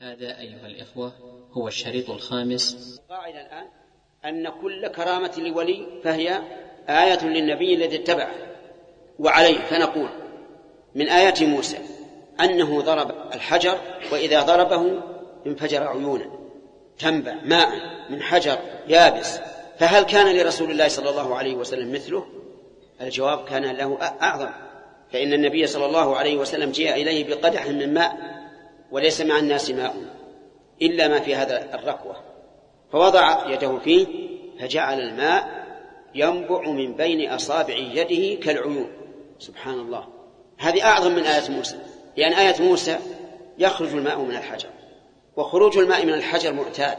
هذا أيها الإخوة هو الشريط الخامس. قاعدة الآن أن كل كرامة لولي فهي آية للنبي الذي اتبعه. وعليه فنقول من آيات موسى أنه ضرب الحجر وإذا ضربه انفجر عيونا تنبع ماء من حجر يابس. فهل كان لرسول الله صلى الله عليه وسلم مثله؟ الجواب كان له أعظم، فإن النبي صلى الله عليه وسلم جاء إليه بقدح من ماء وليس مع الناس ماء إلا ما في هذا الركوة، فوضع يده فيه فجعل الماء ينبع من بين أصابع يده كالعيون. سبحان الله، هذه أعظم من آية موسى، لأن آية موسى يخرج الماء من الحجر، وخروج الماء من الحجر معتاد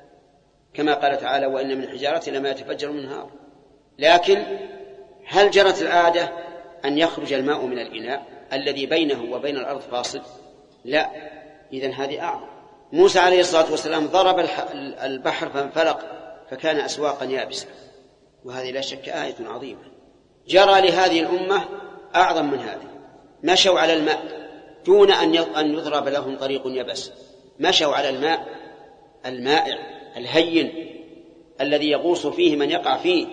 كما قال تعالى وإن من الحجارة لما يتفجر منه نهار. لكن هل جرت العادة أن يخرج الماء من الإناء الذي بينه وبين الأرض فاصل؟ لا. إذن هذه أعظم. موسى عليه الصلاة والسلام ضرب البحر فانفلق فكان أسواقا يابسة، وهذه لا شك آية عظيمة. جرى لهذه الأمة أعظم من هذه، مشوا على الماء دون أن يضرب لهم طريق يبس، مشوا على الماء المائع الهين الذي يغوص فيه من يقع فيه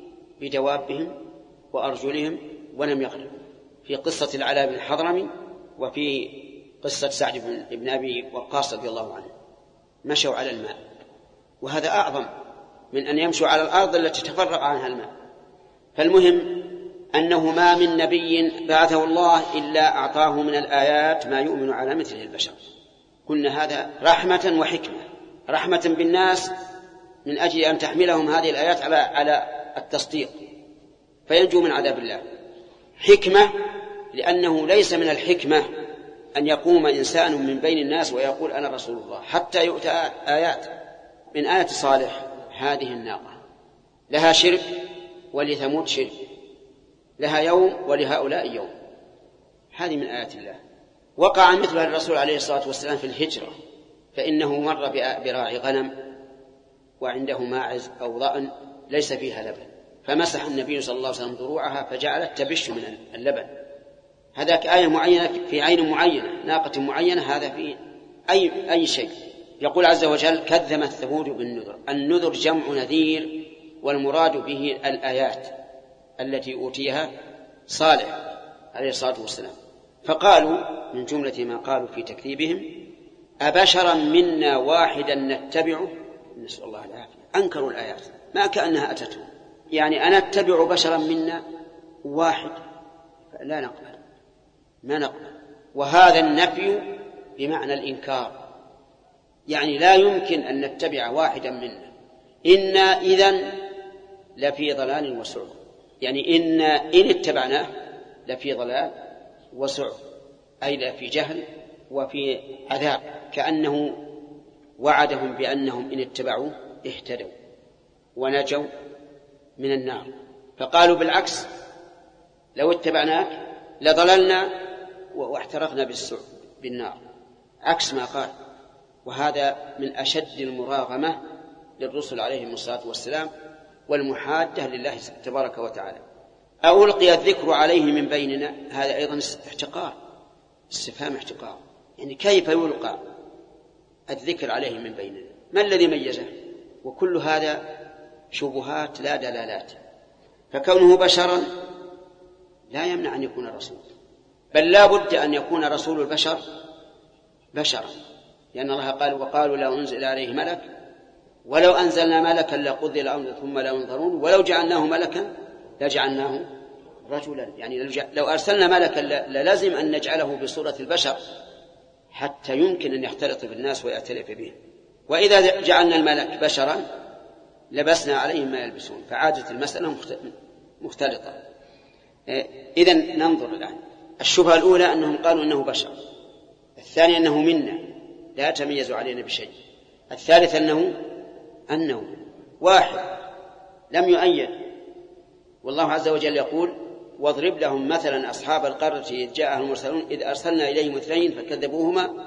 بدوابهم وأرجلهم ولم يغرقوا، في قصة العلاء بن الحضرمي وفي قصة سعد بن أبي وقاص رضي الله عنه، مشوا على الماء، وهذا أعظم من أن يمشوا على الأرض التي تفرق عنها الماء. فالمهم أنه ما من نبي بعثه الله إلا أعطاه من الآيات ما يؤمن على مثله البشر. قلنا هذا رحمة وحكمة، رحمة بالناس من أجل أن تحملهم هذه الآيات على التصديق فينجوا من عذاب الله، حكمة لأنه ليس من الحكمة أن يقوم إنسان من بين الناس ويقول أنا رسول الله حتى يؤتى آيات. من آية صالح هذه الناقة لها شرك ولثمود شرك، لها يوم ولهؤلاء يوم، هذه من آيات الله. وقع مثلها الرسول عليه الصلاة والسلام في الهجرة، فإنه مر براعي غنم وعنده ماعز أو ضأن ليس فيها لبن، فمسح النبي صلى الله عليه وسلم ضروعها فجعلت تبش من اللبن. هذاك آية معينة في عين معينة، ناقة معينة، هذا في أي شيء. يقول عز وجل كذب ثمود بالنذر. النذر جمع نذير، والمراد به الآيات التي أوتيها صالح عليه الصلاة والسلام. فقالوا من جملة ما قالوا في تكذيبهم أبشرا منا واحدا نتبعه، نسأل الله العافية. أنكروا الآيات ما كأنها أتتهم، يعني أنا أتبع بشرا منا واحد، لا نقبل، ما نقبل. وهذا النفي بمعنى الإنكار، يعني لا يمكن أن نتبع واحدا منا، إنا إذن لفي ضلال وسعر، يعني إن اتبعناه لفي ضلال وسعر، أي لفي جهل وفي عذاب، كأنه وعدهم بأنهم إن اتبعوا اهتدوا ونجوا من النار. فقالوا بالعكس لو اتبعناك لضللنا واحترقنا بالنار، عكس ما قال. وهذا من أشد المراغمة للرسل عليهم الصلاة والسلام والمحادة لله تبارك وتعالى. ألقي الذكر عليه من بيننا، هذا أيضا احتقار، استفهام احتقار، يعني كيف يلقى الذكر عليه من بيننا؟ ما الذي ميزه؟ وكل هذا شبهات لا دلالات. فكونه بشرا لا يمنع أن يكون رسول، بل لا بد أن يكون رسول البشر بشرا، لأن الله قال وقالوا لا أنزل عليه ملك ولو أنزلنا ملكا لقضي الأمر ثم لا ينظرون ولو جعلناه ملكا لجعلناه رجلا، يعني لو أرسلنا ملكا للزم أن نجعله بصورة البشر حتى يمكن أن يختلط بالناس ويأتلف به. وإذا جعلنا الملك بشرا لبسنا عليهم ما يلبسون، فعادت المسألة مختلطة. إذن ننظر الآن. الشبهة الأولى أنهم قالوا أنه بشر، الثانية أنه منا لا يتميز علينا بشيء، الثالث أنه واحد لم يؤيد. والله عز وجل يقول واضرب لهم مثلا أصحاب القرية إذ جاءهم المرسلون إذ أرسلنا إليهم اثنين فكذبوهما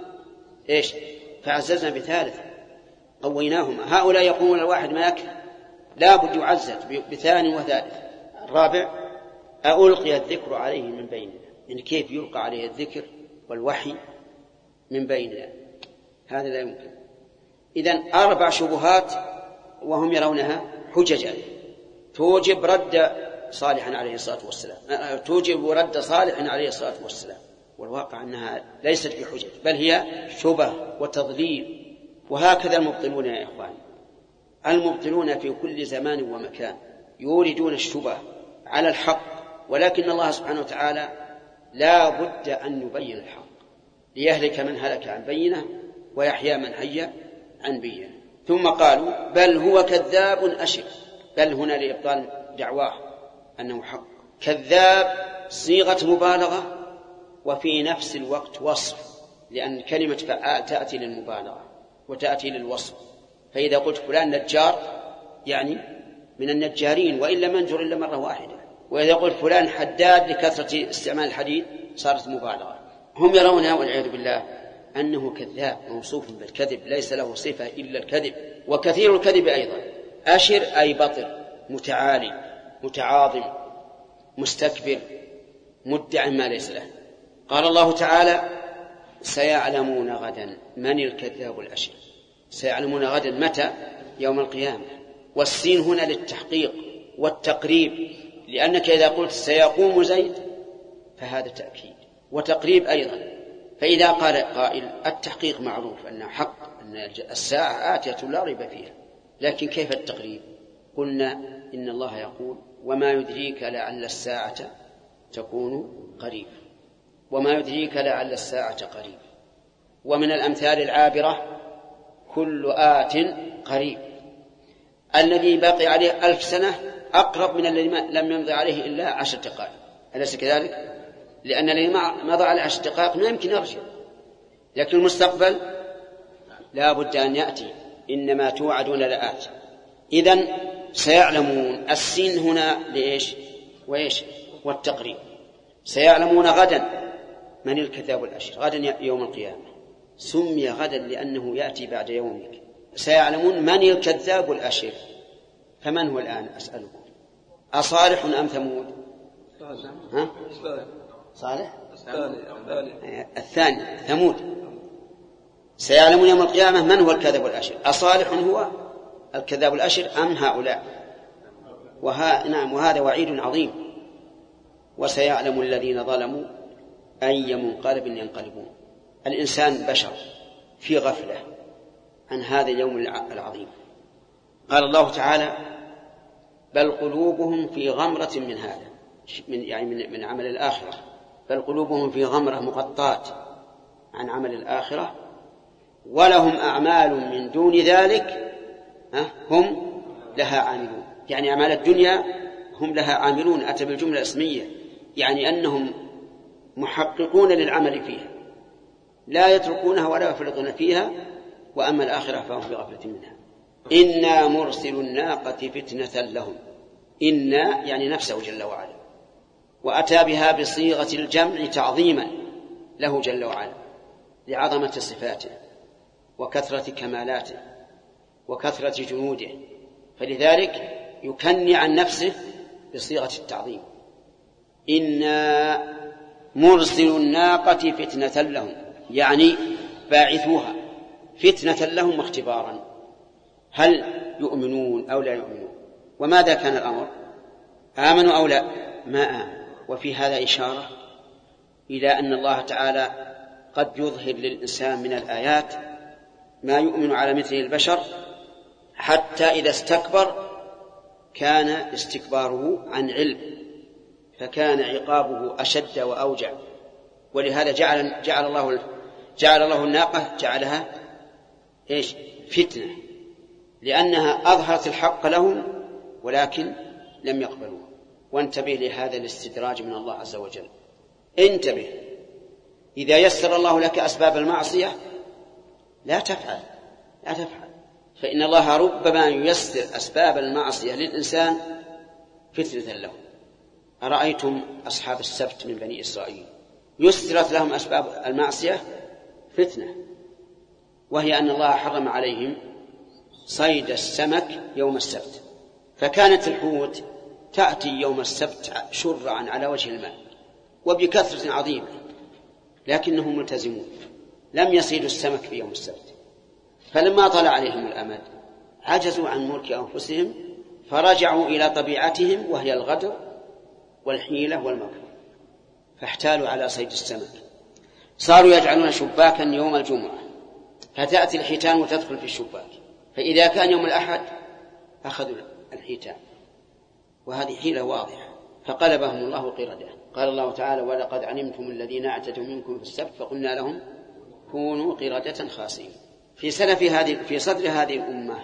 فعززنا بثالث قويناهما. هؤلاء يقولون الواحد ما يكفي، لا بد يعزز بثاني وثالث. الرابع ألقي الذكر عليه من بيننا، يعني كيف يلقى عليه الذكر والوحي من بيننا؟ هذا لا يمكن. إذن 4 شبهات وهم يرونها حججا توجب رد صالح عليه الصلاة والسلام، توجب رد صالح عليه الصلاة والسلام، والواقع أنها ليست بحجج بل هي شبه وتضليل. وهكذا المبطلون يا إخواني، المبطلون في كل زمان ومكان يوردون الشبه على الحق، ولكن الله سبحانه وتعالى لا بد أن يبين الحق ليهلك من هلك عن بينه ويحيى من حي عن بينه. ثم قالوا بل هو كذاب أشر، بل هنا لإبطال دعواه أنه حق. كذاب صيغة مبالغة وفي نفس الوقت وصف، لأن كلمة فعال تأتي للمبالغة وتأتي للوصف. فإذا قلت فلان نجار يعني من النجارين وإن لم ينجر إلا مرة واحدة، وإذا قلت فلان حداد لكثرة استعمال الحديد صارت مبالغة. هم يرون والعياذ بالله أنه كذاب موصوف بالكذب، ليس له صفة إلا الكذب، وكثير الكذب أيضا. أشر أي بطر، متعالي، متعاظم، مستكبر، مدع ما ليس له. قال الله تعالى سيعلمون غدا من الكذاب الأشر. سيعلمون غدا متى؟ يوم القيامة. والسين هنا للتحقيق والتقريب، لأنك إذا قلت سيقوم زيد فهذا تأكيد وتقريب أيضا. فإذا قال قائل التحقيق معروف أنه حق أن الساعة آتية لا ريب فيها، لكن كيف التقريب؟ قلنا إن الله يقول وما يدريك لعل الساعة تكون قريب، وما يدريك لعل الساعة قريب. ومن الأمثال العابرة كل آت قريب، الذي باقي عليه 1000 سنة أقرب من الذي لم يمضي عليه إلا 10 دقائق، أليس كذلك؟ لأن الذي مضى على 10 دقائق ما يمكن يرجع، لكن المستقبل لا بد أن يأتي، إنما توعدون لآت. إذن سيعلمون، السين هنا لإيش وإيش والتقريب. سيعلمون غدا من الكذاب الأشر، غدا يوم القيامة. سمي غدا لأنه يأتي بعد يومك. سيعلمون من الكذاب الأشر. فمن هو الآن أسألكم؟ أصالح أم ثمود؟ ها؟ صالح؟ الثاني ثمود. سيعلمون يوم القيامة من هو الكذاب الأشر، أصالح هو الكذاب الأشر أم هؤلاء؟ نعم، وهذا وعيد عظيم. وسيعلم الذين ظلموا أي منقلب ينقلبون. الإنسان بشر في غفلة عن هذا اليوم العظيم. قال الله تعالى بل قلوبهم في غمرة من هذا، من عمل الآخرة. بل قلوبهم في غمرة، مغطاة عن عمل الآخرة. ولهم أعمال من دون ذلك هم لها عاملون، يعني أعمال الدنيا هم لها عاملون. أتى بالجملة اسمية، يعني أنهم محققون للعمل فيها، لا يتركونها ولا يفرطون فيها. وأما الآخرة فهم في غفلة منها. إنا مرسل الناقة فتنة لهم. إنا يعني نفسه جل وعلا، وأتى بها بصيغة الجمع تعظيما له جل وعلا لعظمة صفاته وكثرة كمالاته وكثرة جنوده، فلذلك يكني عن نفسه بصيغة التعظيم. إنا مرسل الناقة فتنة لهم، يعني باعثوها فتنة لهم واختبارا، هل يؤمنون أو لا يؤمنون. وماذا كان الأمر؟ آمنوا أو لا؟ ما آمنوا. وفي هذا إشارة إلى أن الله تعالى قد يظهر للإنسان من الآيات ما يؤمن على مثل البشر، حتى إذا استكبر كان استكباره عن علم، فكان عقابه أشد وأوجع. ولهذا جعل الله الناقة جعلها إيش؟ فتنة، لأنها أظهرت الحق لهم ولكن لم يقبلوه. وانتبه لهذا الاستدراج من الله عز وجل. انتبه، إذا يسر الله لك أسباب المعصية لا تفعل، فإن الله ربما ييسر أسباب المعصية للإنسان فتنة له. أرأيتم أصحاب السبت من بني إسرائيل يسرت لهم أسباب المعصية فتنة، وهي أن الله حرم عليهم صيد السمك يوم السبت، فكانت الحوت تأتي يوم السبت شرعا على وجه الماء وبكثرة عظيمة، لكنهم ملتزمون لم يصيدوا السمك في يوم السبت. فلما طلع عليهم الأمد عجزوا عن ملك أنفسهم فرجعوا إلى طبيعتهم وهي الغدر والحيلة والمكر، فاحتالوا على صيد السمك. صاروا يجعلون شباكا يوم الجمعة فتأتي الحيتان وتدخل في الشباك، فإذا كان يوم الأحد أخذوا الحيتان، وهذه حيلة واضحة، فقلبهم الله قردة. قال الله تعالى: ولقد علمتم الذين اعتدوا منكم في السبت فقلنا لهم كونوا قردة خاسئين. في صدر هذه الأمة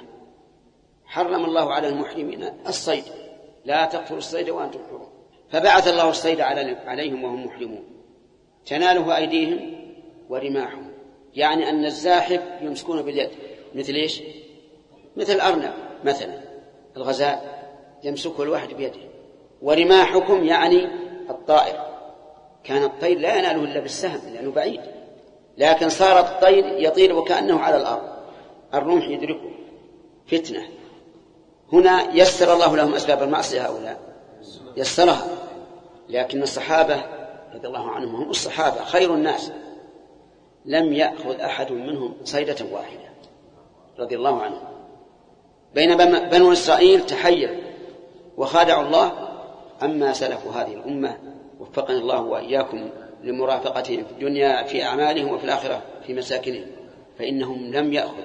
حرم الله على المحرمين الصيد، لا تقتلوا الصيد وأنتم حرم، فبعث الله الصيد عليهم وهم محرمون، تناله أيديهم ورماحهم، يعني أن الزاحف يمسكون باليد، مثل إيش؟ مثل الأرنب مثلا، الغزال يمسكه الواحد بيده. ورماحكم يعني الطائر، كان الطير لا يناله إلا بالسهم لأنه بعيد، لكن صار الطير يطير وكأنه على الأرض، الرمح يدركه. فتنة. هنا يسر الله لهم أسباب المعصية هؤلاء، يسرها، لكن الصحابة رضي الله عنهم هم الصحابة خير الناس، لم يأخذ أحد منهم صيدة واحدة رضي الله عنهم. بينما بنو إسرائيل تحير وخادعوا الله. أما سلف هذه الأمة وفقنا الله وإياكم لمرافقتهم في الدنيا في أعمالهم وفي الآخرة في مساكنهم، فإنهم لم يأخذ.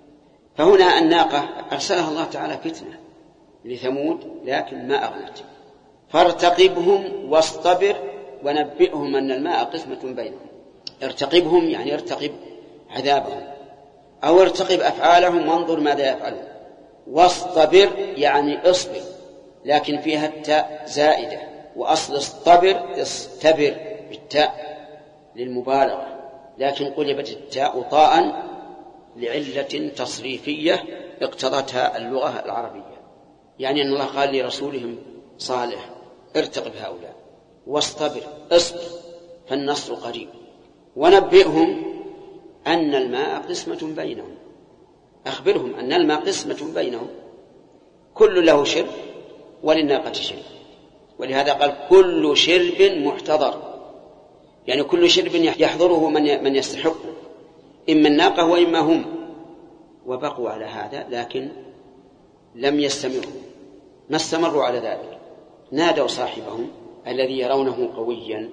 فهنا الناقة أرسلها الله تعالى فتنة لثمود لكن ما أغنت، فارتقبهم واصطبر ونبئهم أن الماء قسمة بينهم. ارتقبهم يعني ارتقب عذابهم، أو ارتقب أفعالهم وانظر ماذا يفعلون. واصطبر يعني اصبر، لكن فيها التاء زائدة، وأصل اصطبر اصطبر بالتاء للمبالغة، لكن قلبت التاء طاء لعلة تصريفية اقتضتها اللغة العربية، يعني أن الله قال لرسولهم صالح ارتقب هؤلاء، واصطبر اصبر فالنصر قريب. ونبئهم أن الماء قسمة بينهم، أخبرهم أن الماء قسمة بينهم، كل له شرب وللناقة شرب، ولهذا قال كل شرب محتضر، يعني كل شرب يحضره من يستحق، إما الناقة وإما هم. وبقوا على هذا لكن لم يستمروا، ما استمروا على ذلك. نادوا صاحبهم الذي يرونه قويا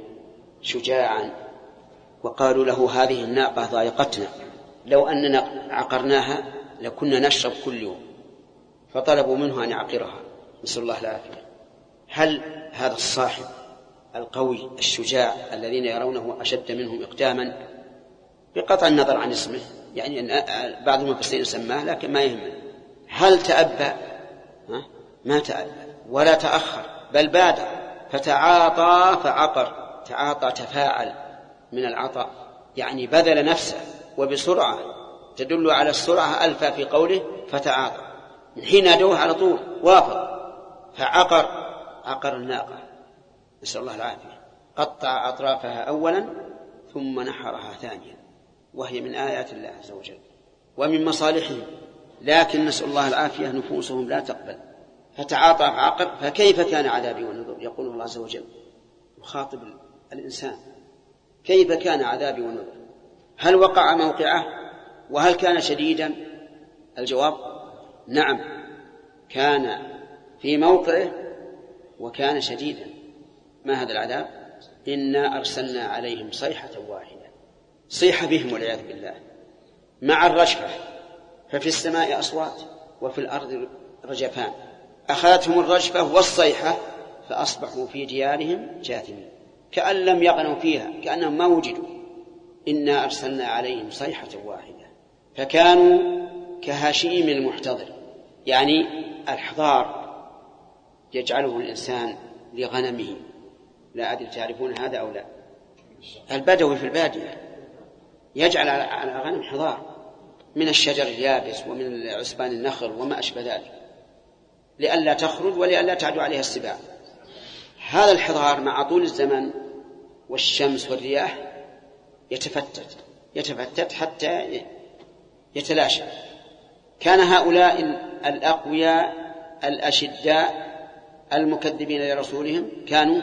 شجاعا وقالوا له هذه الناقة ضايقتنا، لو أننا عقرناها لكنا نشرب كل يوم، فطلبوا منه أن يعقرها، نسأل الله العافية. هل هذا الصاحب القوي الشجاع الذين يرونه أشد منهم إقداما، بقطع النظر عن اسمه، يعني بعض المفسرين سماه لكن ما يهمنا، هل تأبى؟ ما تأبى ولا تأخر، بل بادر فتعاطى فعقر. تعاطى تفاعل من العطاء، يعني بذل نفسه وبسرعة، تدل على السرعة ألفا في قوله فتعاطى، من حين نادوه على طول وافق، عقر الناقة، نسأل الله العافية، قطع أطرافها أولا ثم نحرها ثانيا، وهي من آيات الله عز وجل ومن مصالحهم، لكن نسأل الله العافية نفوسهم لا تقبل، فتعاطى فعقر. فكيف كان عذابي ونذر؟ يقول الله عز وجل يخاطب الإنسان، كيف كان عذابي ونذر؟ هل وقع موقعه؟ وهل كان شديدا؟ الجواب نعم، كان في موقعه وكان شديدا. ما هذا العذاب؟ إنا أرسلنا عليهم صيحة واحدة، صيحة بهم والعياذ بالله، مع الرجفة، ففي السماء أصوات وفي الأرض رجفان، أخذتهم الرجفة والصيحة فأصبحوا في ديارهم جاثمين كأن لم يغنوا فيها، كأنهم ما وجدوا. إنا أرسلنا عليهم صيحة واحدة فكانوا كهشيم المحتضر، يعني الحضار يجعله الإنسان لغنمه، لا أدري تعرفون هذا أو لا، البدوي في البادية يجعل على غنم حضار من الشجر اليابس ومن عصبان النخل وما أشبه ذلك، لئلا تخرج ولئلا تعدو عليها السباع. هذا الحضار مع طول الزمن والشمس والرياح يتفتت حتى يتلاشى. كان هؤلاء الأقوياء الأشداء المكذبين لرسولهم كانوا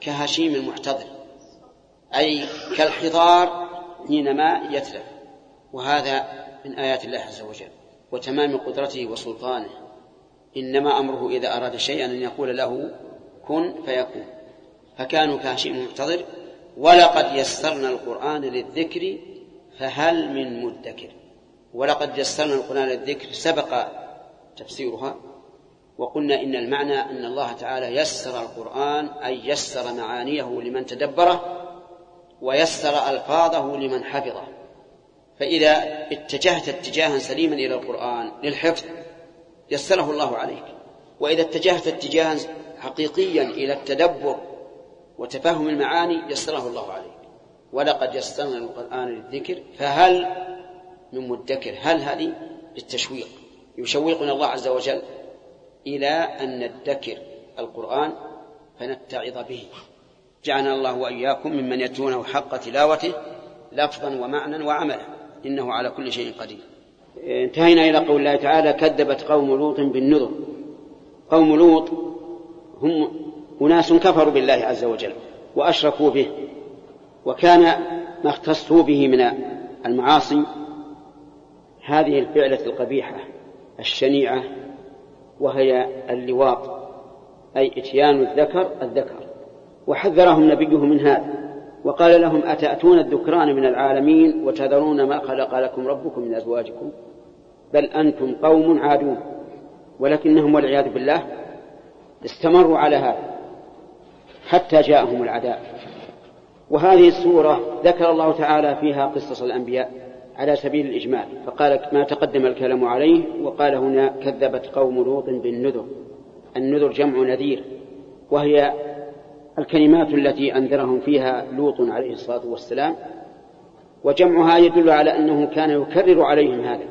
كهشيم المحتضر، أي كالحضار حينما يتلف. وهذا من آيات الله عز وجل وتمام قدرته وسلطانه. إنما أمره إذا أراد شيئا أن يقول له كن فيكون، فكانوا كهشيم محتضر. ولقد يسرنا القرآن للذكر فهل من مدكر. ولقد يسرنا القرآن للذكر سبق تفسيرها، وقلنا إن المعنى أن الله تعالى يسر القرآن أي يسر معانيه لمن تدبره ويسر ألفاظه لمن حفظه. فإذا اتجهت اتجاها سليما إلى القرآن للحفظ يسره الله عليك، وإذا اتجهت اتجاها حقيقيا إلى التدبر وتفهم المعاني يسره الله عليك. ولقد يسرنا القرآن للذكر فهل من مدكر. هل هذه للتشويق، يشوقنا الله عز وجل إلى أن ندكر القرآن فنتعظ به. جعلنا الله وإياكم ممن يتلونه حق تلاوته لفظا ومعنى وعملا إنه على كل شيء قدير. انتهينا إلى قول الله تعالى كذبت قوم لوط بالنذر. قوم لوط هم أناس كفروا بالله عز وجل وأشركوا به، وكان ما اختصوا به من المعاصي هذه الفعلة القبيحة الشنيعة، وهي اللواط، أي إتيان الذكر. وحذرهم نبيه من هذا وقال لهم أتأتون الذكران من العالمين وتذرون ما خلق لكم ربكم من أزواجكم بل أنتم قوم عادون. ولكنهم والعياذ بالله استمروا على هذا حتى جاءهم العذاب. وهذه السورة ذكر الله تعالى فيها قصص الأنبياء على سبيل الإجمال، فقال ما تقدم الكلام عليه، وقال هنا كذبت قوم لوط بالنذر. النذر جمع نذير، وهي الكلمات التي أنذرهم فيها لوط عليه الصلاة والسلام، وجمعها يدل على أنه كان يكرر عليهم هذا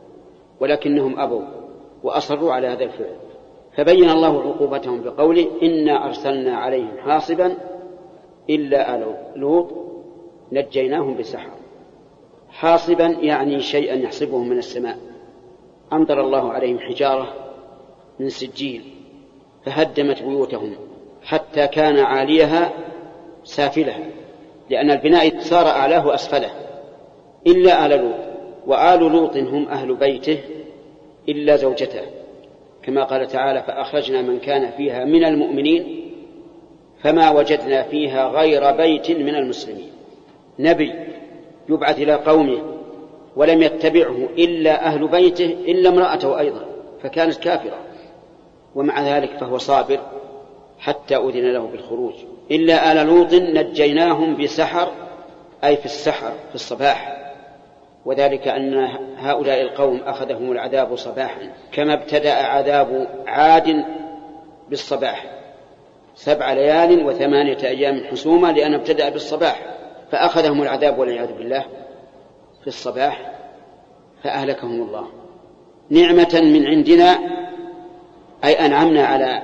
ولكنهم أبوا وأصروا على هذا الفعل. فبين الله عقوبتهم بقوله إنا أرسلنا عليهم حاصبا إلا آل لوط نجيناهم بسحر. حاصبا يعني شيئا يحصبهم من السماء. أمطر الله عليهم حجارة من سجيل فهدمت بيوتهم حتى كان عاليها سافلها، لأن البناء صار أعلاه أسفله. إلا آل لوط، وآل لوط هم أهل بيته إلا زوجته، كما قال تعالى فأخرجنا من كان فيها من المؤمنين فما وجدنا فيها غير بيت من المسلمين. نبي يبعث إلى قومه ولم يتبعه إلا أهل بيته إلا امرأته أيضا فكانت كافرة، ومع ذلك فهو صابر حتى أذن له بالخروج. إلا آل لوط نجيناهم بسحر، أي في السحر في الصباح، وذلك أن هؤلاء القوم أخذهم العذاب صباحا كما ابتدأ عذاب عاد بالصباح 7 ليال و8 أيام حسوما، لأن ابتدأ بالصباح فأخذهم العذاب والعياذ بالله في الصباح فأهلكهم الله. نعمة من عندنا، أي أنعمنا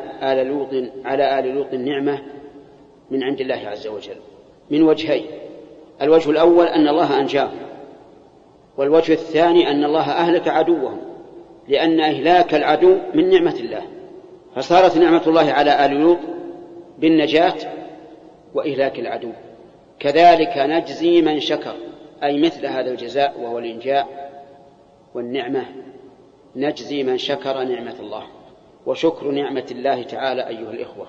على آل لوط نعمة من عند الله عز وجل من وجهين. الوجه الأول أن الله أنجاهم، والوجه الثاني أن الله أهلك عدوهم، لأن إهلاك العدو من نعمة الله، فصارت نعمة الله على آل لوط بالنجاة وإهلاك العدو. كذلك نجزي من شكر، أي مثل هذا الجزاء وهو الإنجاء والنعمة، نجزي من شكر نعمة الله. وشكر نعمة الله تعالى أيها الإخوة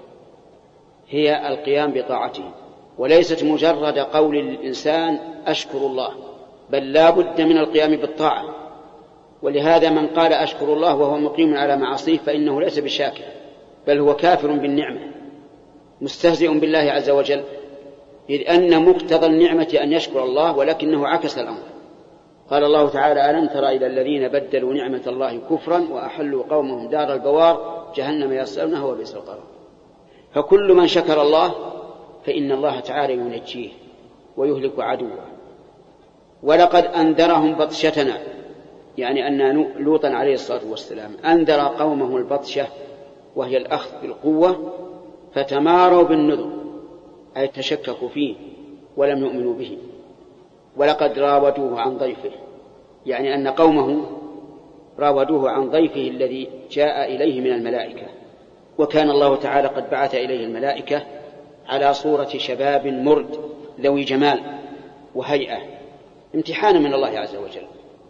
هي القيام بطاعته، وليست مجرد قول الإنسان أشكر الله، بل لا بد من القيام بالطاعة. ولهذا من قال أشكر الله وهو مقيم على معاصيه فإنه ليس بشاكر، بل هو كافر بالنعمة مستهزئ بالله عز وجل، إذ أن مقتضى النعمة أن يشكر الله، ولكنه عكس الأمر. قال الله تعالى ألم تر إلى الذين بدلوا نعمة الله كفرا وأحلوا قومهم دار البوار جهنم يصلونها وبئس القرار. فكل من شكر الله فإن الله تعالى ينجيه ويهلك عدوه. ولقد أنذرهم بطشتنا، يعني أن لوطا عليه الصلاة والسلام أنذر قومه البطشة وهي الأخذ بالقوة فتماروا بالنذر، أي تشككوا فيه ولم يؤمنوا به. ولقد راودوه عن ضيفه، يعني أن قومه راودوه عن ضيفه الذي جاء إليه من الملائكة، وكان الله تعالى قد بعث إليه الملائكة على صورة شباب مرد ذوي جمال وهيئة، امتحانا من الله عز وجل.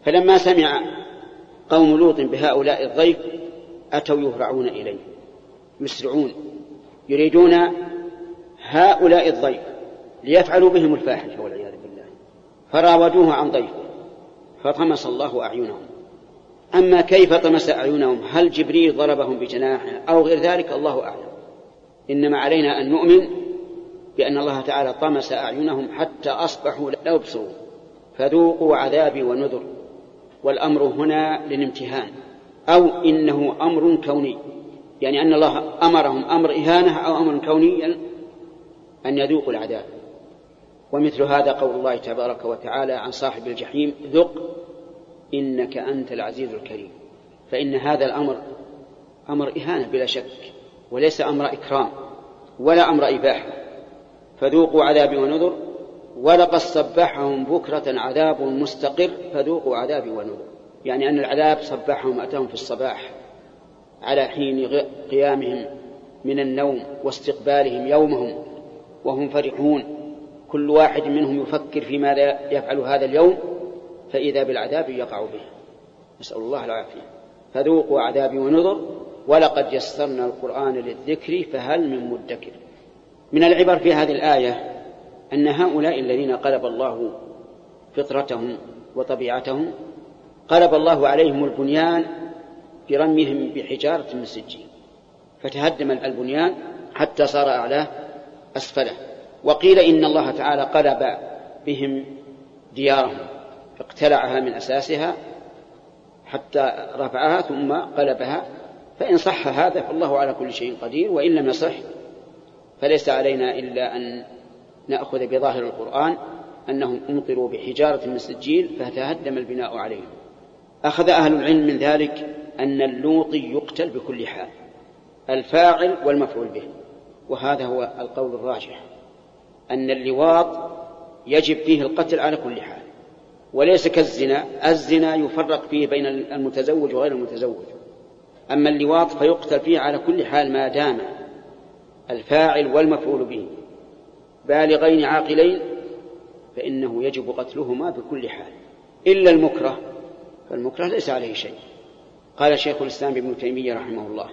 فلما سمع قوم لوط بهؤلاء الضيف أتوا يهرعون إليه، يسرعون، يريدون هؤلاء الضيف ليفعلوا بهم الفاحشة والعياذ بالله، فراودوه عن ضيفه فطمس الله أعينهم. أما كيف طمس أعينهم، هل جبريل ضربهم بجناحه أو غير ذلك، الله أعلم. إنما علينا أن نؤمن بأن الله تعالى طمس أعينهم حتى أصبحوا لا يبصرون، فذوقوا عذابي ونذر. والأمر هنا للامتهان، أو إنه أمر كوني، يعني أن الله أمرهم أمر إهانة أو أمر كوني أن يذوقوا العذاب. ومثل هذا قول الله تبارك وتعالى عن صاحب الجحيم: ذق إنك أنت العزيز الكريم. فإن هذا الأمر أمر إهانة بلا شك، وليس أمر إكرام ولا أمر إباحة. فذوقوا عذابي ونذر، ولقد صبحهم بكرة عذاب مستقر فذوقوا عذابي ونذر، يعني أن العذاب صبحهم أتاهم في الصباح على حين قيامهم من النوم واستقبالهم يومهم وهم فرحون، كل واحد منهم يفكر في ماذا يفعل هذا اليوم، فإذا بالعذاب يقع به، نسأل الله العافية. فذوقوا عذابي ونذر ولقد يسرنا القرآن للذكر فهل من مدكر. من العبر في هذه الآية أن هؤلاء الذين قلب الله فطرتهم وطبيعتهم قلب الله عليهم البنيان برميهم بحجارة من سجيل، فتهدم البنيان حتى صار أعلاه أسفله. وقيل إن الله تعالى قلب بهم ديارهم، اقتلعها من أساسها حتى رفعها ثم قلبها. فإن صح هذا فالله على كل شيء قدير، وإن لم يصح فليس علينا إلا أن نأخذ بظاهر القرآن أنهم أمطروا بحجارة من سجيل فتهدم البناء عليهم. أخذ أهل العلم من ذلك أن اللوطي يقتل بكل حال، الفاعل والمفعول به، وهذا هو القول الراجح، أن اللواط يجب فيه القتل على كل حال، وليس كالزنا. الزنا يفرق فيه بين المتزوج وغير المتزوج، أما اللواط فيقتل فيه على كل حال ما دام الفاعل والمفعول به بالغين عاقلين، فإنه يجب قتلهما بكل حال، إلا المكره، فالمكره ليس عليه شيء. قال شيخ الإسلام ابن تيمية رحمه الله: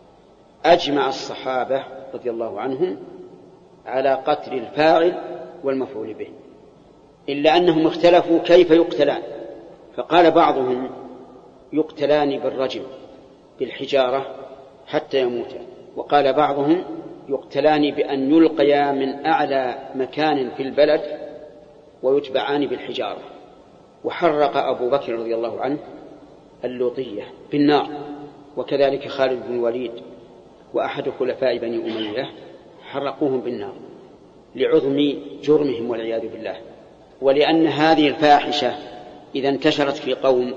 أجمع الصحابة رضي الله عنهم على قتل الفاعل والمفعول به، إلا أنهم اختلفوا كيف يقتلان. فقال بعضهم يقتلان بالرجم بالحجارة حتى يموتا، وقال بعضهم يقتلان بأن يلقيا من أعلى مكان في البلد ويتبعان بالحجارة. وحرق أبو بكر رضي الله عنه اللوطية بالنار، وكذلك خالد بن الوليد وأحد خلفاء بني أمية حرقوهم بالنار لعظم جرمهم والعياذ بالله. ولأن هذه الفاحشة إذا انتشرت في قوم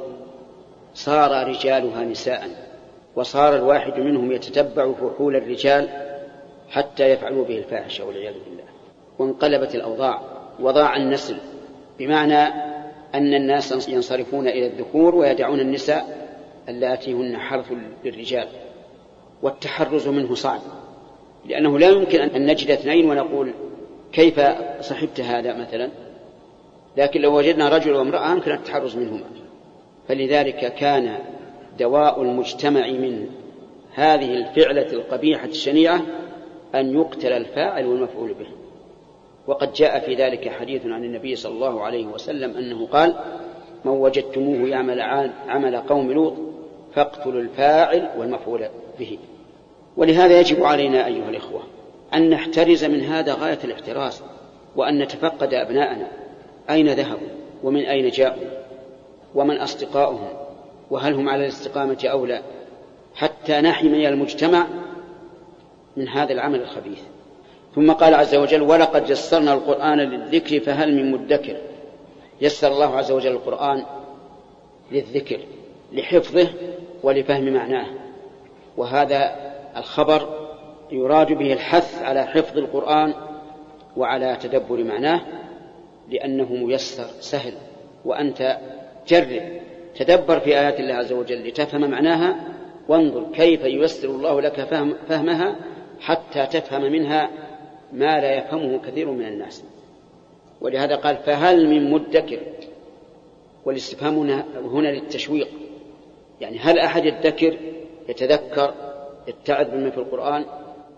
صار رجالها نساء، وصار الواحد منهم يتتبع فحول الرجال حتى يفعلوا به الفاحشة والعياذ بالله. وانقلبت الأوضاع وضاع النسل، بمعنى أن الناس ينصرفون إلى الذكور ويدعون النساء اللاتي هن حرث للرجال، والتحرز منه صعب، لأنه لا يمكن أن نجد اثنين ونقول كيف صحبت هذا مثلا، لكن لو وجدنا رجل وامرأة يمكن التحرز منهما. فلذلك كان دواء المجتمع من هذه الفعلة القبيحة الشنيعة أن يقتل الفاعل والمفعول به. وقد جاء في ذلك حديث عن النبي صلى الله عليه وسلم أنه قال: من وجدتموه يعمل عمل قوم لوط فاقتلوا الفاعل والمفعول به. ولهذا يجب علينا أيها الإخوة أن نحترز من هذا غاية الاحتراز، وأن نتفقد أبناءنا أين ذهبوا ومن أين جاءوا ومن أصدقاؤهم وهل هم على الاستقامة أو لا، حتى نحمي المجتمع من هذا العمل الخبيث. ثم قال عز وجل: ولقد يسرنا القرآن للذكر فهل من مدكر. يسر الله عز وجل القرآن للذكر، لحفظه ولفهم معناه، وهذا الخبر يراد به الحث على حفظ القرآن وعلى تدبر معناه، لأنه ميسر سهل. وأنت جرب تدبر في آيات الله عز وجل لتفهم معناها، وانظر كيف ييسر الله لك فهمها حتى تفهم منها ما لا يفهمه كثير من الناس. ولهذا قال: فهل من مدكر. والاستفهام هنا للتشويق، يعني هل أحد يتذكر يتعظ بما في القرآن؟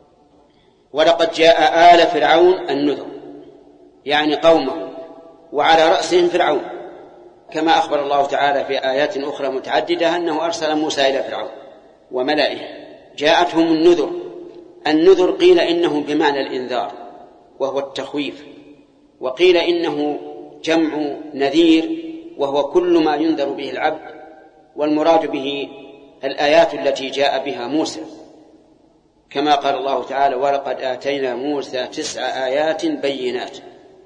ولقد جاء آل فرعون النذر، يعني قومه، وعلى رأسهم فرعون، كما أخبر الله تعالى في آيات أخرى متعددة أنه أرسل موسى إلى فرعون وملئه. جاءتهم النذر. النذر قيل إنه بمعنى الإنذار وهو التخويف، وقيل إنه جمع نذير وهو كل ما ينذر به العبد، والمراد به الآيات التي جاء بها موسى، كما قال الله تعالى: ولقد آتينا موسى 9 آيات بينات.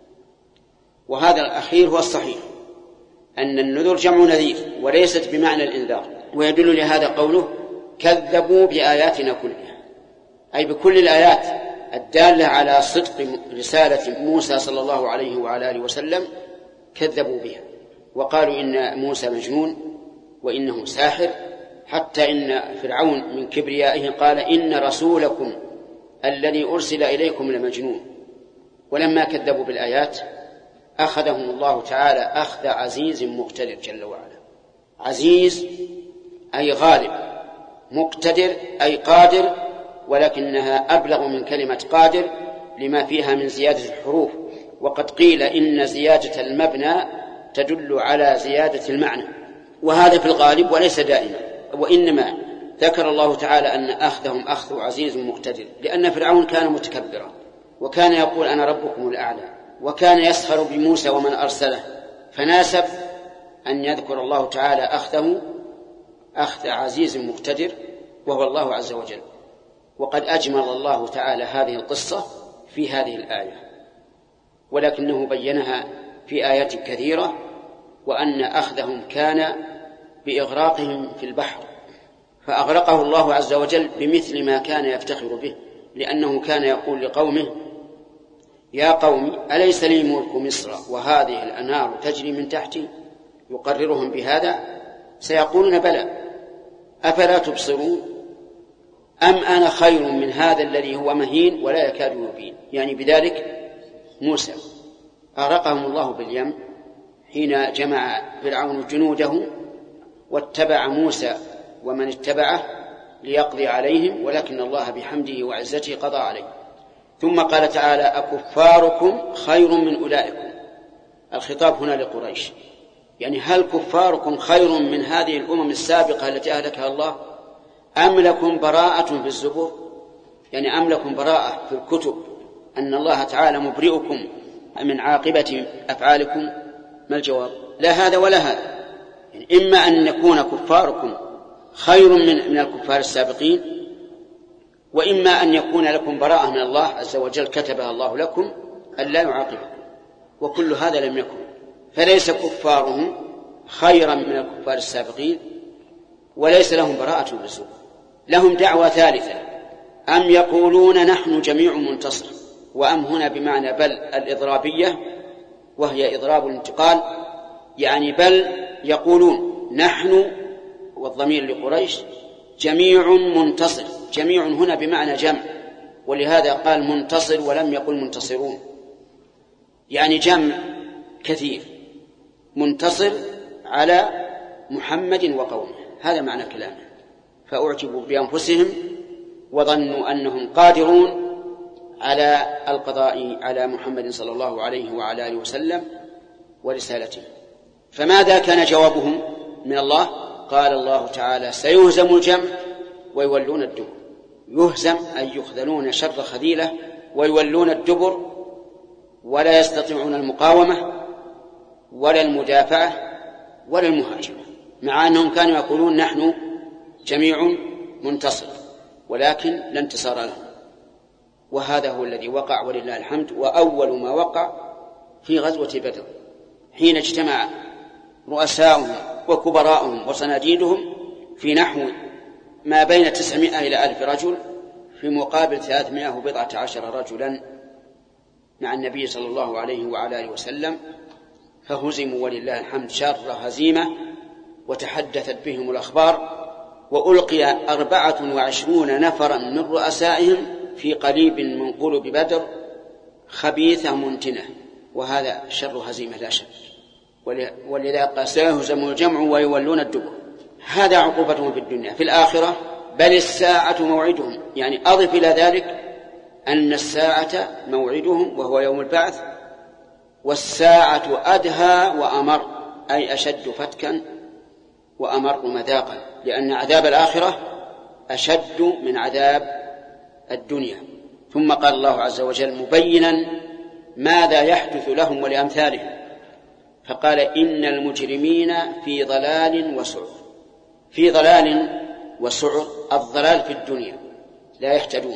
وهذا الأخير هو الصحيح، أن النذر جمع نذير وليست بمعنى الإنذار. ويدل لهذا قوله: كذبوا بآياتنا كلها، أي بكل الآيات الدالة على صدق رسالة موسى صلى الله عليه وعلى آله وسلم كذبوا بها، وقالوا إن موسى مجنون وإنه ساحر، حتى إن فرعون من كبريائه قال: إن رسولكم الذي أرسل إليكم لمجنون. ولما كذبوا بالآيات أخذهم الله تعالى أخذ عزيز مقتدر جل وعلا. عزيز أي غالب، مقتدر أي قادر، ولكنها أبلغ من كلمة قادر لما فيها من زيادة الحروف. وقد قيل إن زيادة المبنى تدل على زيادة المعنى، وهذا في الغالب وليس دائما. وإنما ذكر الله تعالى أن أخذهم أخذ عزيز مقتدر، لأن فرعون كان متكبرا، وكان يقول: أنا ربكم الأعلى، وكان يسخر بموسى ومن أرسله، فناسب أن يذكر الله تعالى أخذه أخذ عزيز مقتدر، وهو الله عز وجل. وقد أجمل الله تعالى هذه القصة في هذه الآية، ولكنه بينها في آيات كثيرة، وأن أخذهم كان بإغراقهم في البحر، فأغرقه الله عز وجل بمثل ما كان يفتخر به، لأنه كان يقول لقومه: يا قوم أليس لي ملك مصر وهذه الأنهار تجري من تحتي؟ يقررهم بهذا، سيقولون: بلى، أفلا تبصرون؟ أم أنا خير من هذا الذي هو مهين ولا يكاد يبين؟ يعني بذلك موسى. أغرقهم الله باليم حين جمع فرعون جنوده واتبع موسى ومن اتبعه ليقضي عليهم، ولكن الله بحمده وعزته قضى عليه. ثم قال تعالى: أكفاركم خير من أولئكم؟ الخطاب هنا لقريش، يعني هل كفاركم خير من هذه الأمم السابقة التي أهلكها الله؟ أم لكم براءة في الزبر؟ يعني أم لكم براءة في الكتب أن الله تعالى مبرئكم من عاقبة أفعالكم؟ ما الجواب؟ لا هذا ولا هذا. يعني إما أن يكون كفاركم خير من الكفار السابقين، وإما أن يكون لكم براءة من الله عز وجل كتبها الله لكم أن لا يعاقبكم، وكل هذا لم يكن. فليس كفارهم خيرا من الكفار السابقين، وليس لهم براءة بالزبر. لهم دعوة ثالثة: أم يقولون نحن جميع منتصر. وأم هنا بمعنى بل الإضرابية، وهي إضراب الانتقال، يعني بل يقولون نحن، والضمير لقريش، جميع منتصر. جميع هنا بمعنى جمع، ولهذا قال منتصر ولم يقل منتصرون، يعني جمع كثير منتصر على محمد وقومه. هذا معنى كلامه. فأعجبوا بأنفسهم وظنوا أنهم قادرون على القضاء على محمد صلى الله عليه وعلى آله وسلم ورسالته. فماذا كان جوابهم من الله؟ قال الله تعالى: سيهزم الجمع ويولون الدبر. يهزم أي يخذلون شر خذيلة، ويولون الدبر، ولا يستطيعون المقاومة ولا المدافعة ولا المهاجمة، مع أنهم كانوا يقولون نحن جميع منتصر، ولكن لا انتصار لهم. وهذا هو الذي وقع ولله الحمد. وأول ما وقع في غزوة بدر، حين اجتمع رؤساؤهم وكبراؤهم وصناديدهم في نحو ما بين 900 إلى 1000 رجل، في مقابل 319 رجلا مع النبي صلى الله عليه وعلى آله وسلم، فهزموا ولله الحمد شر هزيمة، وتحدثت بهم الأخبار، وألقي 24 نفرا من رؤسائهم في قليب من قلوب بدر خبيثة منتنة. وهذا شر هزيمة لا شك. ولذا قال سيهزم الجمع ويولون الدبر. هذا عقوبتهم في الدنيا. في الآخرة بل الساعة موعدهم، يعني أضف إلى ذلك أن الساعة موعدهم وهو يوم البعث، والساعة أدهى وأمر، أي أشد فتكا وأمر مذاقا، لأن عذاب الآخرة أشد من عذاب الدنيا. ثم قال الله عز وجل مبينا ماذا يحدث لهم ولأمثالهم، فقال إن المجرمين في ضلال وسعر. في ضلال وسعر، الضلال في الدنيا لا يهتدون،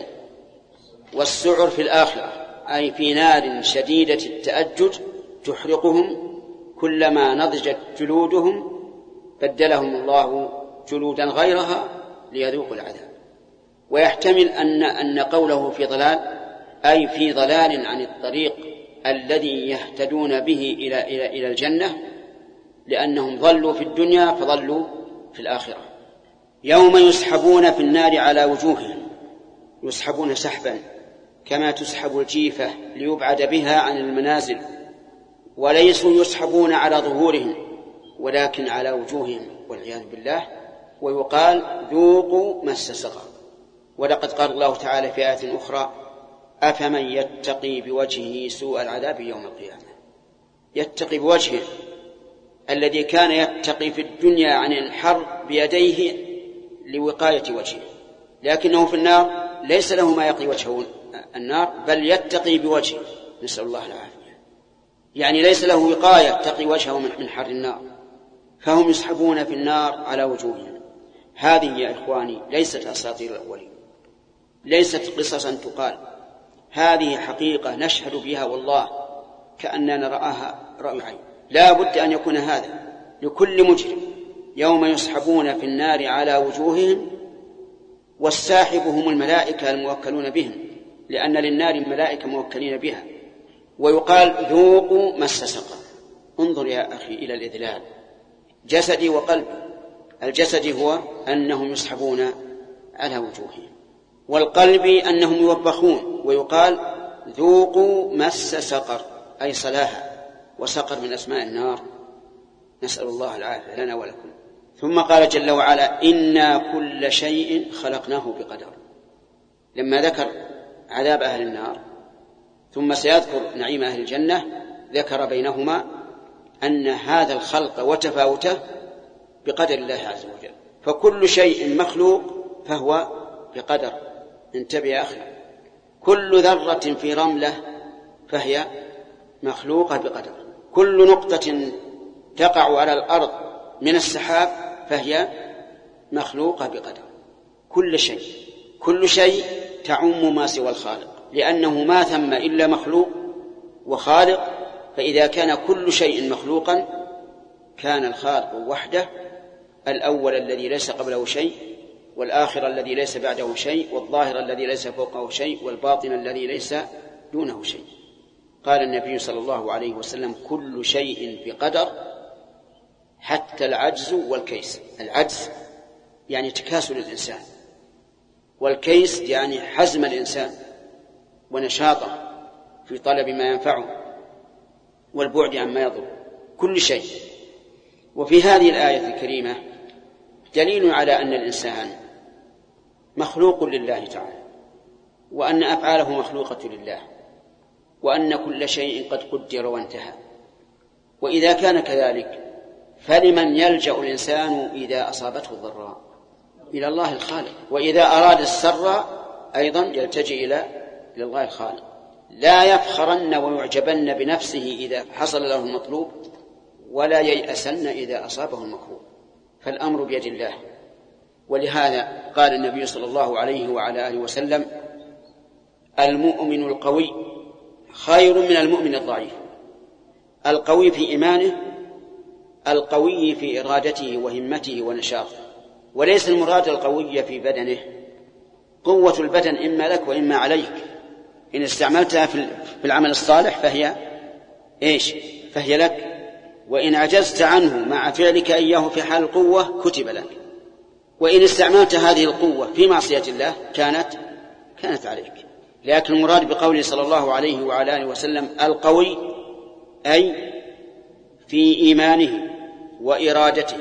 والسعر في الآخرة أي في نار شديدة التأجج تحرقهم، كلما نضجت جلودهم بدلهم الله جلودا غيرها ليذوقوا العذاب. ويحتمل أن قوله في ضلال أي في ضلال عن الطريق الذي يهتدون به إلى الجنة، لأنهم ضلوا في الدنيا فضلوا في الآخرة. يوم يسحبون في النار على وجوههم، يسحبون سحبا كما تسحب الجيفة ليبعد بها عن المنازل، وليسوا يسحبون على ظهورهم ولكن على وجوههم والعياذ بالله. ويقال ذوقوا مس سقر. ولقد قال الله تعالى في آية أخرى أفمن يتقي بوجهه سوء العذاب يوم القيامة. يتقي بوجهه الذي كان يتقي في الدنيا عن الحر بيديه لوقاية وجهه، لكنه في النار ليس له ما يقي وجهه النار، بل يتقي بوجهه، نسأل الله العافية، يعني ليس له وقاية تقي وجهه من حر النار، فهم يسحبون في النار على وجوههم. هذه يا إخواني ليست أساطير الأولين، ليست قصصا تقال، هذه حقيقة نشهد بها والله كأننا نراها رأي عين. لا بد أن يكون هذا لكل مجرم. يوم يسحبون في النار على وجوههم، والساحب هم الملائكة الموكلون بهم، لأن للنار ملائكة موكلين بها. ويقال ذوقوا مس سقر. انظر يا أخي إلى الإذلال، جسدي وقلبي. الجسد هو أنهم يسحبون على وجوههم، والقلب أنهم يوبخون. ويقال ذوقوا مس سقر أي صلاها، وسقر من أسماء النار، نسأل الله العافية لنا ولكم. ثم قال جل وعلا إنا كل شيء خلقناه بقدر. لما ذكر عذاب أهل النار ثم سيذكر نعيم أهل الجنة، ذكر بينهما أن هذا الخلق وتفاوته بقدر الله عز وجل. فكل شيء مخلوق فهو بقدر. انتبه يا أخي، كل ذرة في رملة فهي مخلوقة بقدر، كل نقطة تقع على الأرض من السحاب فهي مخلوقة بقدر. كل شيء تعم ما سوى الخالق، لأنه ما ثم إلا مخلوق وخالق. فإذا كان كل شيء مخلوقا كان الخالق وحده، الأول الذي ليس قبله شيء، والآخر الذي ليس بعده شيء، والظاهر الذي ليس فوقه شيء، والباطن الذي ليس دونه شيء. قال النبي صلى الله عليه وسلم كل شيء بقدر حتى العجز والكيس. العجز يعني تكاسل الإنسان، والكيس يعني حزم الإنسان ونشاطه في طلب ما ينفعه والبعد عما يضر، كل شيء. وفي هذه الآية الكريمة دليل على أن الإنسان مخلوق لله تعالى، وأن أفعاله مخلوقة لله، وأن كل شيء قد قدر وانتهى. وإذا كان كذلك فلمن يلجأ الإنسان إذا أصابته الضراء؟ إلى الله الخالق. وإذا أراد السراء أيضا يلتجئ إلى الله الخالق. لا يفخرن ويعجبن بنفسه إذا حصل له المطلوب، ولا ييأسن إذا أصابه المكروه، فالأمر بيد الله. ولهذا قال النبي صلى الله عليه وعلى آله وسلم المؤمن القوي خير من المؤمن الضعيف. القوي في إيمانه، القوي في إرادته وهمته ونشاطه، وليس المراد القوي في بدنه. قوة البدن إما لك وإما عليك، إن استعملتها في العمل الصالح فهي لك، وإن عجزت عنه مع فعلك إياه في حال القوة كتب لك، وإن استعملت هذه القوة في معصية الله كانت عليك. لكن المراد بقوله صلى الله عليه وعلى آله وسلم القوي أي في إيمانه وإرادته،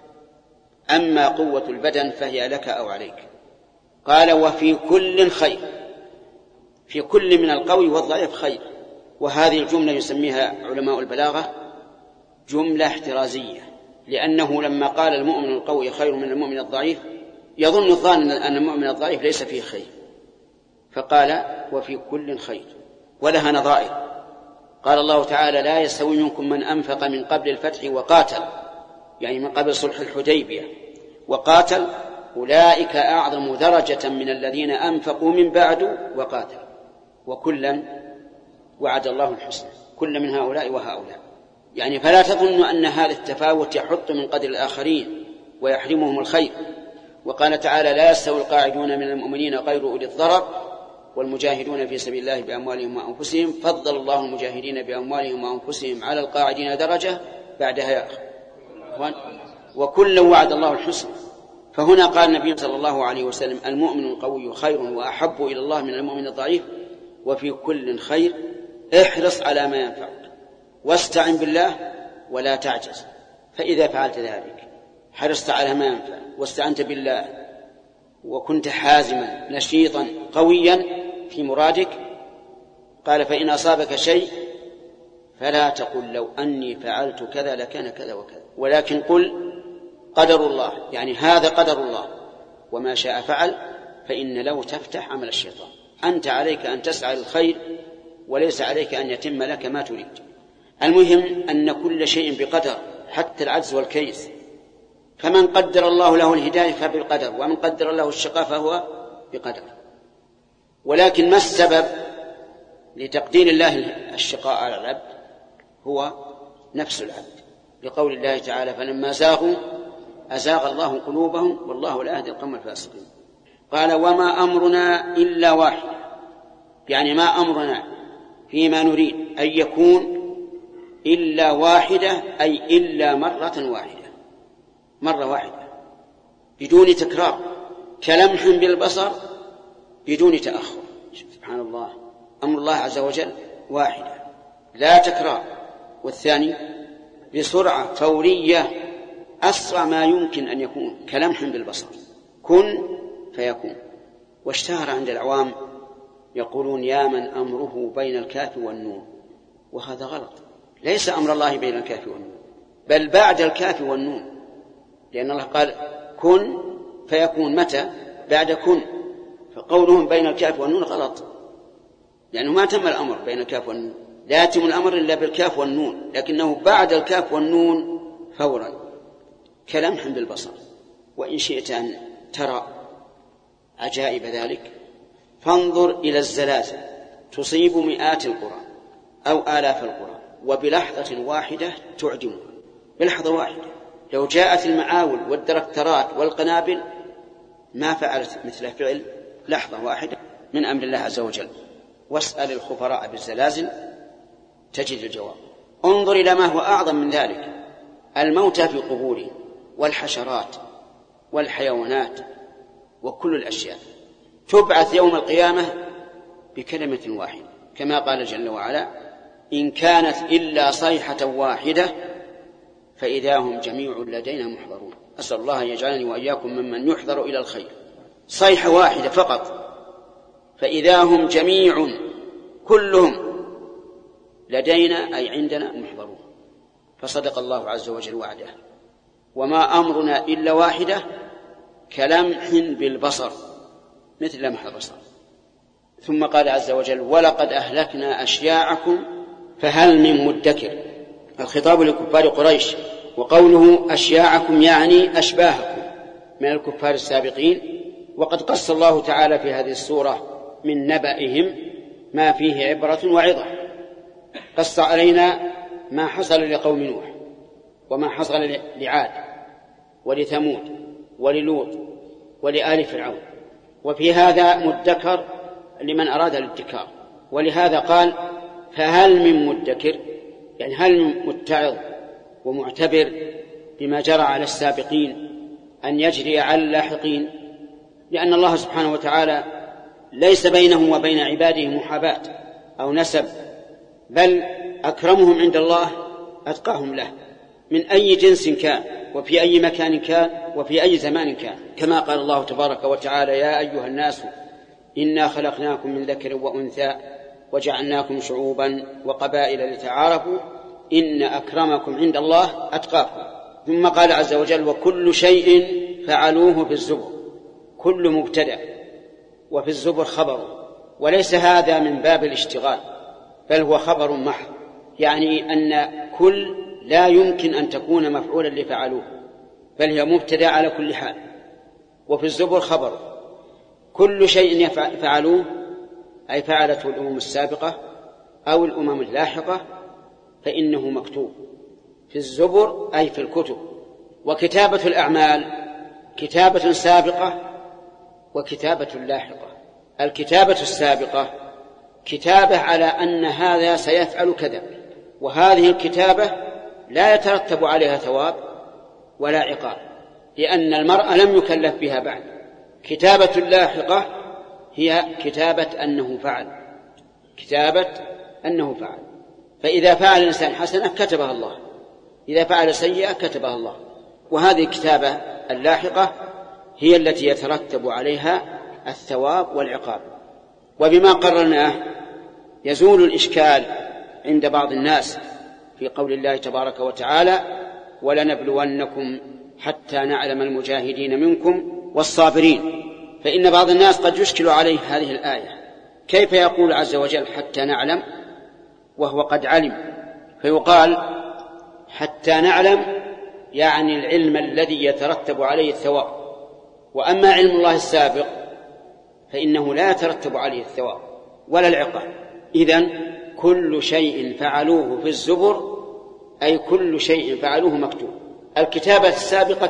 أما قوة البدن فهي لك أو عليك. قال وفي كل خير، في كل من القوي والضعيف خير. وهذه الجملة يسميها علماء البلاغة جملة احترازية، لأنه لما قال المؤمن القوي خير من المؤمن الضعيف يظن الظان أن المؤمن الضعيف ليس فيه خير، فقال وفي كل خير. ولها نظائر. قال الله تعالى لا يستوي منكم من أنفق من قبل الفتح وقاتل، يعني من قبل صلح الحديبية وقاتل، أولئك أعظم درجة من الذين أنفقوا من بعد وقاتل، وكلا وعد الله الحسنى، كل من هؤلاء وهؤلاء. يعني فلا تظن أن هذا التفاوت يحط من قدر الآخرين ويحرمهم الخير. وقال تعالى لا يستوي القاعدون من المؤمنين غير أولي الضرر والمجاهدون في سبيل الله بأموالهم وأنفسهم، فضل الله المجاهدين بأموالهم وأنفسهم على القاعدين درجة، بعدها يا أخوان وكلا وعد الله الحسنى. فهنا قال النبي صلى الله عليه وسلم المؤمن القوي خير وأحب إلى الله من المؤمن الضعيف، وفي كل خير. احرص على ما ينفعك واستعن بالله ولا تعجز. فإذا فعلت ذلك حرصت على ما ينفع واستعنت بالله وكنت حازما نشيطا قويا في مرادك، قال فإن أصابك شيء فلا تقل لو أني فعلت كذا لكان كذا وكذا، ولكن قل قدر الله، يعني هذا قدر الله وما شاء فعل. فإن لو تفتح عمل الشيطان، أنت عليك أن تسعى للخير وليس عليك أن يتم لك ما تريد. المهم أن كل شيء بقدر، حتى العجز والكيس. فمن قدر الله له الهداية فبالقدر، ومن قدر الله الشقاء فهو بقدر. ولكن ما السبب لتقدير الله الشقاء على العبد؟ هو نفس العبد، لقول الله تعالى فلما زاغوا أزاغ الله قلوبهم والله لا يهدي القوم الفاسقين. قال وما أمرنا إلا واحد، يعني ما أمرنا فيما نريد أن يكون إلا واحدة، أي إلا مرة واحدة، مرة واحدة بدون تكرار، كلمح بالبصر بدون تأخر. سبحان الله، أمر الله عز وجل واحدة لا تكرار. والثاني بسرعة فورية، أسرع ما يمكن أن يكون، كلمح بالبصر، كن فيكون. واشتهر عند العوام يقولون يا من أمره بين الكاف والنون، وهذا غلط. ليس أمر الله بين الكاف والنون، بل بعد الكاف والنون، لأن الله قال كن فيكون متى؟ بعد كن. فقولهم بين الكاف والنون غلط، لأنه ما تم الأمر بين الكاف والنون، لا يتم الأمر إلا بالكاف والنون، لكنه بعد الكاف والنون فورا، كلمح بالبصر. وإن شئت أن ترى عجائب ذلك فانظر إلى الزلازل تصيب مئات القرى أو آلاف القرى وبلحظة واحدة تعدمها، بلحظة واحدة. لو جاءت المعاول والدركترات والقنابل ما فعلت مثل فعل لحظة واحدة من أمر الله عز وجل. واسأل الخبراء بالزلازل تجد الجواب. انظر إلى ما هو أعظم من ذلك، الموتى في قبورهم والحشرات والحيوانات وكل الأشياء تبعث يوم القيامة بكلمة واحدة، كما قال جل وعلا إن كانت إلا صيحة واحدة فإذا هم جميع لدينا محضرون. أسأل الله أن يجعلني وإياكم ممن يحضر إلى الخير. صيحة واحدة فقط فإذا هم جميع كلهم لدينا أي عندنا محضرون. فصدق الله عز وجل وعده. وما أمرنا إلا واحدة كلمح بالبصر، مثل لمح البصر. ثم قال عز وجل ولقد أهلكنا أشياعكم فهل من مدكر. الخطاب لكفار قريش، وقوله أشياعكم يعني أشباهكم من الكفار السابقين. وقد قص الله تعالى في هذه السورة من نبأهم ما فيه عبرة وعظة. قص علينا ما حصل لقوم نوح وما حصل لعاد ولثمود وللوط ولآل فرعون، وفي هذا مدكر لمن أراد الادكار. ولهذا قال فهل من مدكر، يعني هل من متعظ ومعتبر بما جرى على السابقين أن يجري على اللاحقين، لأن الله سبحانه وتعالى ليس بينه وبين عباده محاباة أو نسب، بل أكرمهم عند الله أتقاهم له من أي جنس كان وفي أي مكان كان وفي أي زمان كان، كما قال الله تبارك وتعالى: يا أيها الناس إنا خلقناكم من ذكر وأنثى وجعلناكم شعوبا وقبائل لتعارفوا إن أكرمكم عند الله أتقاكم. ثم قال عز وجل: وكل شيء فعلوه في الزبر. كل مبتدأ وفي الزبر خبر، وليس هذا من باب الاشتغال بل هو خبر محض، يعني أن كل لا يمكن أن تكون مفعولا لفعلوه، بل هي مبتدأ على كل حال. وفي الزبر خبر. كل شيء فعلوه أي فعلته الأمم السابقة أو الأمم اللاحقة فإنه مكتوب في الزبر أي في الكتب. وكتابة الأعمال كتابة سابقة وكتابة لاحقة. الكتابة السابقة كتابة على أن هذا سيفعل كذا، وهذه الكتابة لا يترتب عليها ثواب ولا عقاب لأن المرء لم يكلف بها بعد. كتابة اللاحقة هي كتابة أنه فعل، كتابة أنه فعل. فإذا فعل الإنسان حسنة كتبها الله، إذا فعل سيئة كتبها الله. وهذه الكتابة اللاحقة هي التي يترتب عليها الثواب والعقاب. وبما قررناه يزول الإشكال عند بعض الناس في قول الله تبارك وتعالى: ولنبلونكم حتى نعلم المجاهدين منكم والصابرين. فإن بعض الناس قد يشكل عليه هذه الآية، كيف يقول عز وجل حتى نعلم وهو قد علم؟ فيقال حتى نعلم يعني العلم الذي يترتب عليه الثواب، وأما علم الله السابق فإنه لا يترتب عليه الثواب ولا العقاب. إذن كل شيء فعلوه في الزبر أي كل شيء فعلوه مكتوب. الكتابة السابقة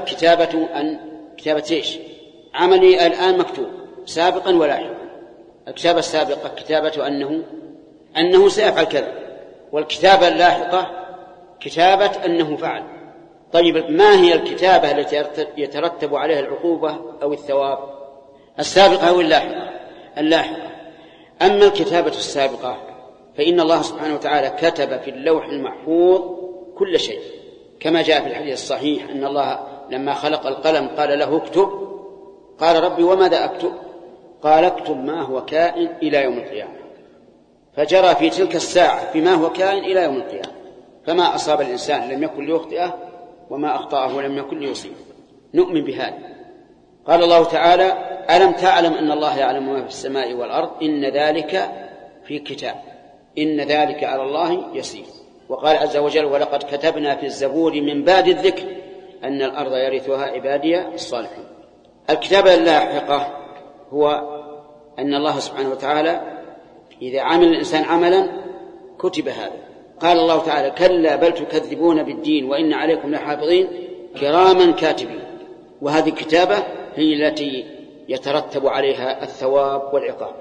كتابة إيش؟ عملي الآن مكتوب سابقا ولاحقا. الكتابة السابقة كتابة أنه سيفعل كذا، والكتابة اللاحقة كتابة أنه فعل. طيب ما هي الكتابة التي يترتب عليها العقوبة أو الثواب؟ السابقة أو اللاحقة. أما الكتابة السابقة فإن الله سبحانه وتعالى كتب في اللوح المحفوظ كل شيء، كما جاء في الحديث الصحيح أن الله لما خلق القلم قال له اكتب، قال ربي وماذا أكتب؟ قال اكتب ما هو كائن إلى يوم القيامة. فجرى في تلك الساعة بما هو كائن إلى يوم القيامة، فما أصاب الإنسان لم يكن ليخطئه وما أخطأه لم يكن ليصيبه. نؤمن بهذا. قال الله تعالى: ألم تعلم أن الله يعلم ما في السماء والأرض إن ذلك في كتاب إن ذلك على الله يسير. وقال عز وجل: ولقد كتبنا في الزبور من بعد الذكر أن الأرض يرثها عبادي الصالحين. الكتابة اللاحقة هو أن الله سبحانه وتعالى إذا عمل الإنسان عملا كتب هذا. قال الله تعالى: كلا بل تكذبون بالدين وإن عليكم لحافظين كراما كاتبين. وهذه الكتابة هي التي يترتب عليها الثواب والعقاب.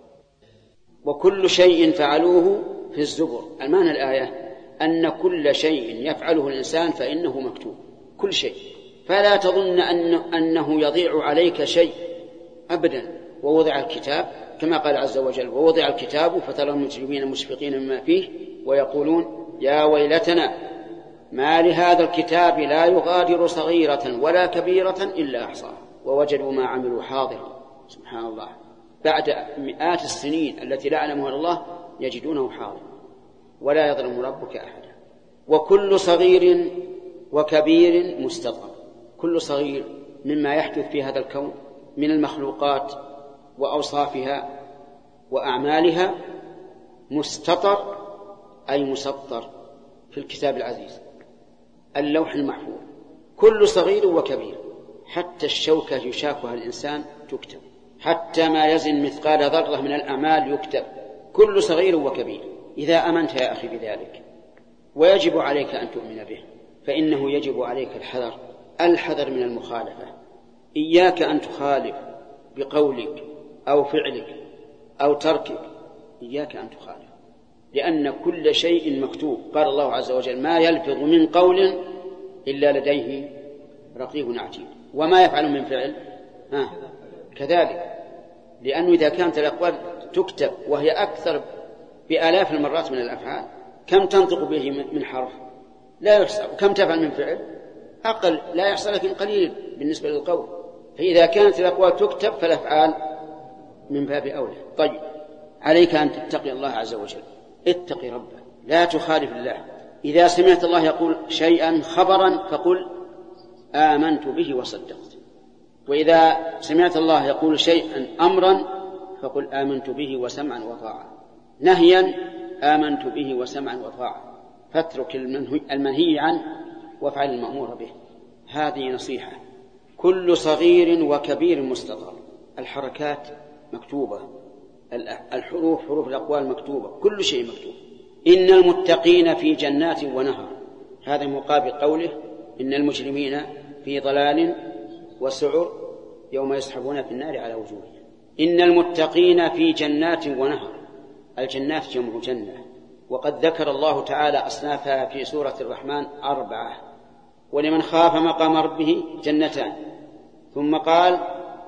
وكل شيء فعلوه في الزبر. المعنى الآية أن كل شيء يفعله الإنسان فإنه مكتوب، كل شيء، فلا تظن أنه يضيع عليك شيء أبدا. ووضع الكتاب كما قال عز وجل: ووضع الكتاب فترى المجرمين مشفقين مما فيه ويقولون يا ويلتنا ما لهذا الكتاب لا يغادر صغيرة ولا كبيرة إلا أحصاها ووجدوا ما عملوا حاضرا. سبحان الله، بعد مئات السنين التي لا يعلمها الله يجدونه حاضرا ولا يظلم ربك أحدا. وكل صغير وكبير مستطر. كل صغير مما يحدث في هذا الكون من المخلوقات وأوصافها وأعمالها مستطر أي مسطر في الكتاب العزيز اللوح المحفوظ. كل صغير وكبير، حتى الشوكة يشاكها الإنسان تكتب، حتى ما يزن مثقال ذرة من الأعمال يكتب. كل صغير وكبير. إذا أمنت يا أخي بذلك ويجب عليك أن تؤمن به، فإنه يجب عليك الحذر من المخالفة. إياك أن تخالف بقولك أو فعلك أو تركك، إياك أن تخالف، لأن كل شيء مكتوب. قال الله عز وجل: ما يلفظ من قول إلا لديه رقيب عتيد. وما يفعل من فعل كذلك، لأنه إذا كانت الأقوال تكتب وهي أكثر بآلاف المرات من الأفعال، كم تنطق به من حرف؟ لا يحصى. وكم تفعل من فعل أقل لا يحصى لكن قليل بالنسبة للقول. فإذا كانت الأقوال تكتب فالأفعال من باب أولى. طيب، عليك أن تتقي الله عز وجل، اتقي ربك، لا تخالف الله. إذا سمعت الله يقول شيئا خبرا فقل آمنت به وصدقت، وإذا سمعت الله يقول شيئا أمرا فقل آمنت به وسمعا وطاعة، نهيا آمنت به وسمعا وطاعة، فاترك المنهي عنه وافعل المأمور به. هذه نصيحة. كل صغير وكبير مستطر، الحركات مكتوبة، الحروف حروف الأقوال مكتوبة، كل شيء مكتوب. إن المتقين في جنات ونهر، هذا مقابل قوله إن المجرمين في ضلال وسعر يوم يسحبون في النار على وجوههم. إن المتقين في جنات ونهر، الجنات جمع جنة، وقد ذكر الله تعالى أصنافها في سورة الرحمن 4: ولمن خاف مقام ربه جنتان، ثم قال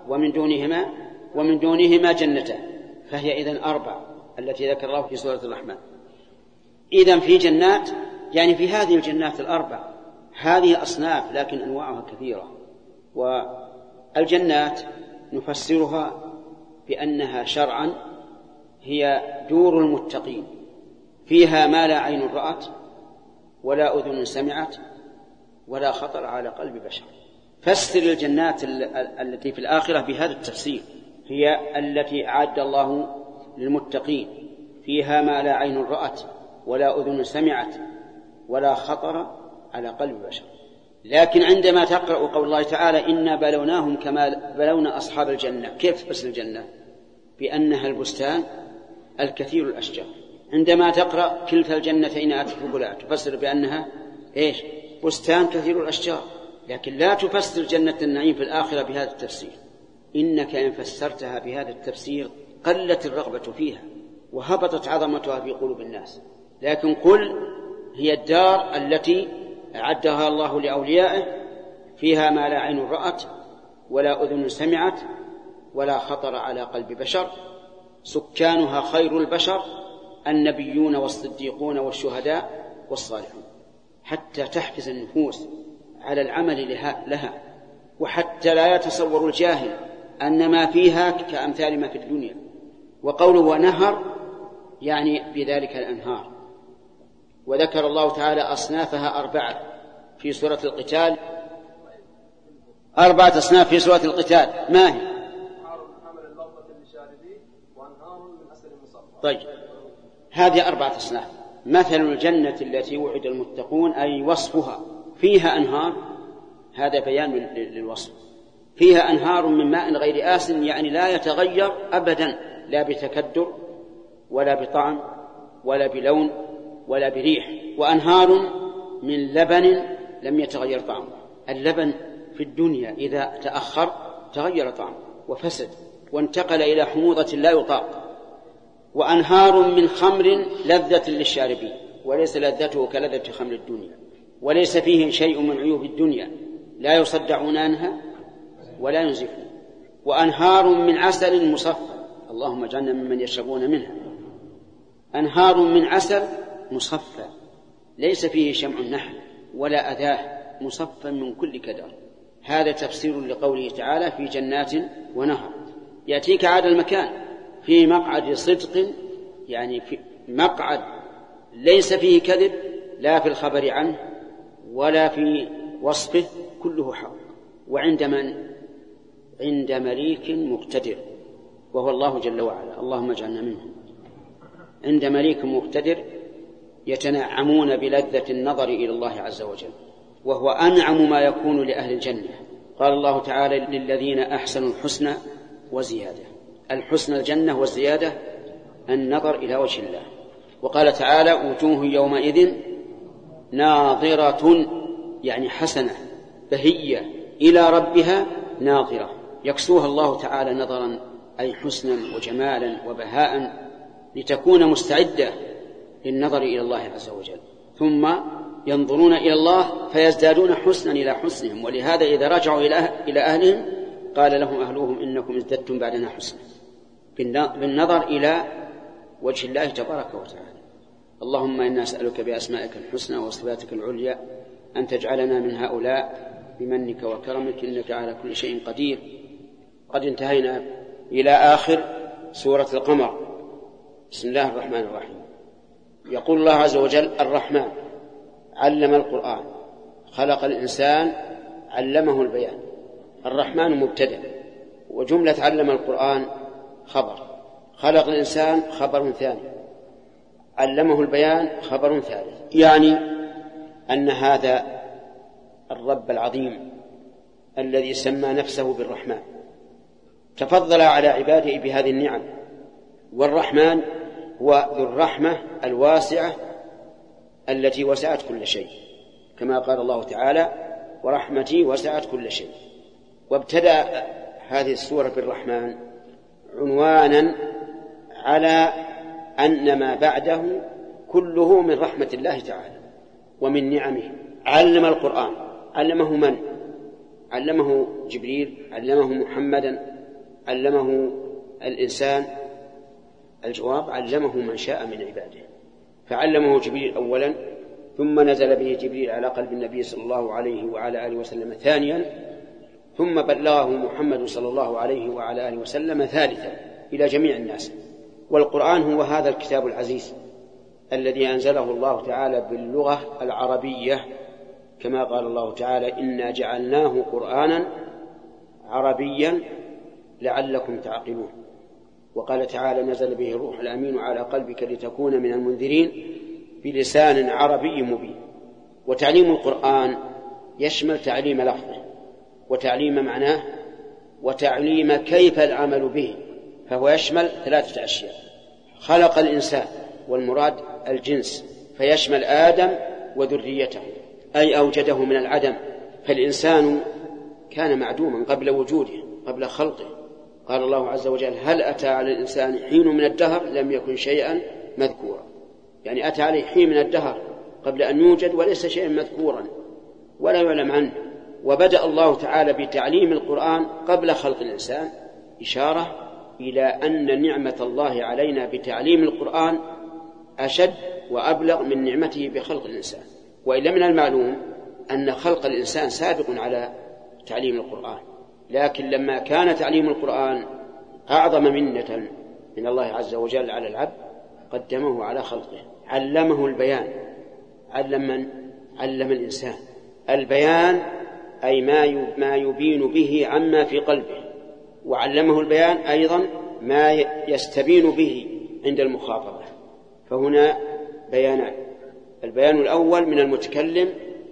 ومن دونهما جنتان، فهي إذن 4 التي ذكر الله في سورة الرحمن. إذن في جنات يعني في هذه الجنات 4. هذه أصناف لكن أنواعها كثيرة. والجنات نفسرها بأنها شرعا هي دور المتقين، فيها ما لا عين رأت ولا أذن سمعت ولا خطر على قلب بشر. فسر الجنات التي في الآخرة بهذا التفسير، هي التي أعد الله للمتقين، فيها ما لا عين رأت ولا أذن سمعت ولا خطر على قلب بشر. لكن عندما تقرأ قول الله تعالى إنا بلوناهم كما بلونا أصحاب الجنة، كيف تفسر الجنة؟ بأنها البستان الكثير الأشجار. عندما تقرأ كلتا الجنتين آتت أكلها، تفسر بأنها إيش؟ بستان كثير الأشجار. لكن لا تفسر جنة النعيم في الآخرة بهذا التفسير، إنك إن فسرتها بهذا التفسير قلت الرغبة فيها وهبطت عظمتها في قلوب الناس. لكن قل هي الدار التي أعدها الله لأوليائه، فيها ما لا عين رأت ولا أذن سمعت ولا خطر على قلب بشر، سكانها خير البشر، النبيون والصديقون والشهداء والصالحون، حتى تحفز النفوس على العمل لها، وحتى لا يتصور الجاهل أن ما فيها كأمثال ما في الدنيا. وقوله ونهر يعني بذلك الأنهار. وذكر الله تعالى أصنافها 4 في سورة القتال، 4 أصناف في سورة القتال. ما هي؟ طيب، هذه 4 أصناف. مثل الجنة التي وعد المتقون أي وصفها فيها أنهار، هذا بيان للوصف. فيها أنهار من ماء غير آسن، يعني لا يتغير أبدا، لا بتكدر ولا بطعم ولا بلون ولا بريح. وأنهار من لبن لم يتغير طعمه. اللبن في الدنيا إذا تأخر تغير طعمه وفسد وانتقل إلى حموضة لا يطاق. وأنهار من خمر لذة للشاربين، وليس لذته كلذة خمر الدنيا، وليس فيه شيء من عيوب الدنيا، لا يصدعون عنها ولا ينزفون. وأنهار من عسل مصفى، اللهم اجعلنا ممن يشربون منها. أنهار من عسل مصفى ليس فيه شمع النحل ولا أذاه، مصفى من كل كدر. هذا تفسير لقوله تعالى في جنات ونهر. يأتيك عاد المكان في مقعد صدق، يعني في مقعد ليس فيه كذب، لا في الخبر عنه ولا في وصفه، كله حق. وعند من؟ عند مليك مقتدر، وهو الله جل وعلا، اللهم اجعلنا منهم. عند مليك مقتدر يتنعمون بلذة النظر إلى الله عز وجل، وهو أنعم ما يكون لأهل الجنة. قال الله تعالى للذين أحسنوا الحسنى وزيادة. الحسنى الجنة والزيادة النظر إلى وجه الله. وقال تعالى وجوه يومئذ ناظرة، يعني حسنة بهية إلى ربها ناظرة، يكسوها الله تعالى نظرا أي حسنا وجمالا وبهاء، لتكون مستعدة للنظر إلى الله عز وجل. ثم ينظرون إلى الله فيزدادون حسنا إلى حسنهم، ولهذا إذا رجعوا إلى أهلهم قال لهم أهلهم إنكم ازددتم بعدنا حسنا، بالنظر إلى وجه الله تبارك وتعالى. اللهم إنا نسألك بأسمائك الحسنى وصفاتك العليا أن تجعلنا من هؤلاء بمنك وكرمك إنك على كل شيء قدير. قد انتهينا إلى آخر سورة القمر. بسم الله الرحمن الرحيم. يقول الله عز وجل: الرحمن علم القرآن خلق الإنسان علمه البيان. الرحمن مبتدأ، وجملة علم القرآن خبر، خلق الإنسان خبر ثاني، علمه البيان خبر ثالث. يعني أن هذا الرب العظيم الذي سمى نفسه بالرحمن تفضل على عباده بهذه النعم. والرحمن هو ذو الرحمة الواسعة التي وسعت كل شيء، كما قال الله تعالى: ورحمتي وسعت كل شيء. وابتدأ هذه السورة بالرحمن عنوانا على أن ما بعده كله من رحمة الله تعالى ومن نعمه. علم القرآن، علمه من؟ علمه جبريل؟ علمه محمدا؟ علمه الإنسان؟ الجواب: علمه من شاء من عباده. فعلمه جبريل أولا، ثم نزل به جبريل على قلب النبي صلى الله عليه وعلى آله وسلم ثانيا، ثم بلغه محمد صلى الله عليه وعلى آله وسلم ثالثا إلى جميع الناس. والقرآن هو هذا الكتاب العزيز الذي أنزله الله تعالى باللغة العربية، كما قال الله تعالى: إنا جعلناه قرآنا عربيا لعلكم تعقلون. وقال تعالى: نزل به الروح الأمين على قلبك لتكون من المنذرين بلسان عربي مبين. وتعليم القرآن يشمل تعليم لفظه وتعليم معناه وتعليم كيف العمل به، فهو يشمل 3 أشياء: خلق الإنسان، والمراد الجنس، فيشمل آدم وذريته، أي أوجده من العدم. فالإنسان كان معدوما قبل وجوده، قبل خلقه. قال الله عز وجل: هل أتى على الإنسان حين من الدهر لم يكن شيئا مذكورا. يعني أتى عليه حين من الدهر قبل أن يوجد وليس شيئا مذكورا ولا يعلم عنه. وبدأ الله تعالى بتعليم القرآن قبل خلق الإنسان، إشارة إلى أن نعمة الله علينا بتعليم القرآن أشد وأبلغ من نعمته بخلق الإنسان. وإلا من المعلوم أن خلق الإنسان سابق على تعليم القرآن، لكن لما كان تعليم القرآن أعظم منة من الله عز وجل على العبد قدمه على خلقه. علمه البيان. علم من؟ علم الإنسان. البيان أي ما يبين به عما في قلبه، وعلمه البيان أيضا ما يستبين به عند المخاطبة. فهنا بيانان: البيان الأول من المتكلم،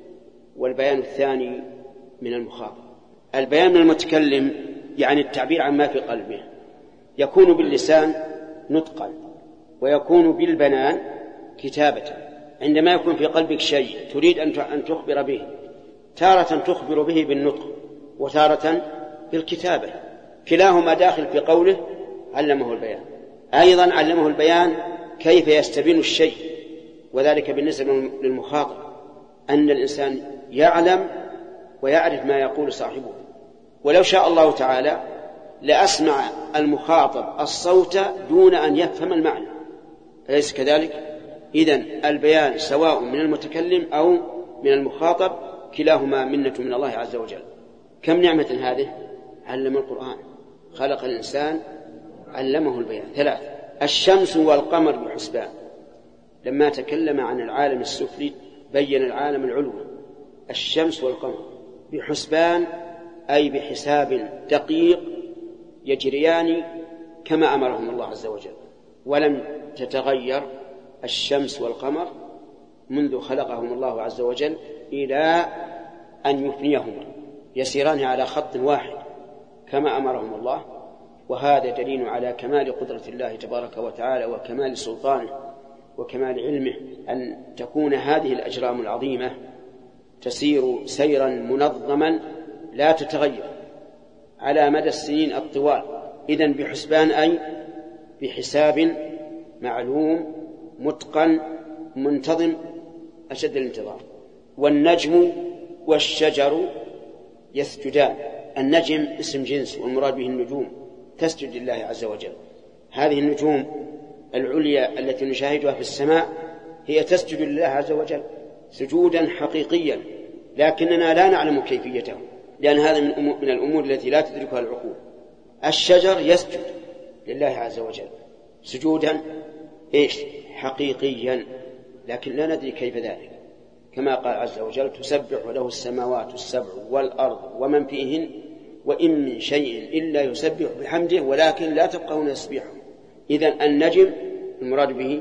والبيان الثاني من المخاطب. البيان من المتكلم يعني التعبير عن ما في قلبه، يكون باللسان نطقا، ويكون بالبنان كتابة. عندما يكون في قلبك شيء تريد أن تخبر به، تارة تخبر به بالنطق وتارة بالكتابة، كلاهما داخل في قوله علمه البيان. أيضا علمه البيان كيف يستبين الشيء، وذلك بالنسبة للمخاطب أن الإنسان يعلم ويعرف ما يقول صاحبه. ولو شاء الله تعالى لأسمع المخاطب الصوت دون أن يفهم المعنى، أليس كذلك؟ إذن البيان سواء من المتكلم أو من المخاطب كلاهما منة من الله عز وجل. كم نعمة هذه! علم القرآن، خلق الإنسان، علمه البيان. 3: الشمس والقمر بحسبان. لما تكلم عن العالم السفلي بين العالم العلوي. الشمس والقمر بحسبان أي بحساب دقيق يجريان كما أمرهم الله عز وجل، ولم تتغير الشمس والقمر منذ خلقهم الله عز وجل إلى أن يفنيهما، يسيران على خط واحد كما أمرهم الله. وهذا دليل على كمال قدرة الله تبارك وتعالى وكمال سلطانه وكمال علمه، أن تكون هذه الأجرام العظيمة تسير سيرا منظما لا تتغير على مدى السنين الطوال. إذن بحسبان أي بحساب معلوم متقن منتظم أشد الانتظار. والنجم والشجر يسجدان. النجم اسم جنس والمراد به النجوم تسجد لله عز وجل. هذه النجوم العليا التي نشاهدها في السماء هي تسجد لله عز وجل سجودا حقيقيا، لكننا لا نعلم كيفيته، لأن هذا من الأمور التي لا تدركها العقول. الشجر يسجد لله عز وجل سجودا حقيقيا، لكن لا ندري كيف ذلك، كما قال عز وجل: تسبح له السماوات السبع والأرض ومن فيهن وإن من شيء إلا يسبح بحمده ولكن لا تفقهون تسبيحه. إذن النجم المراد به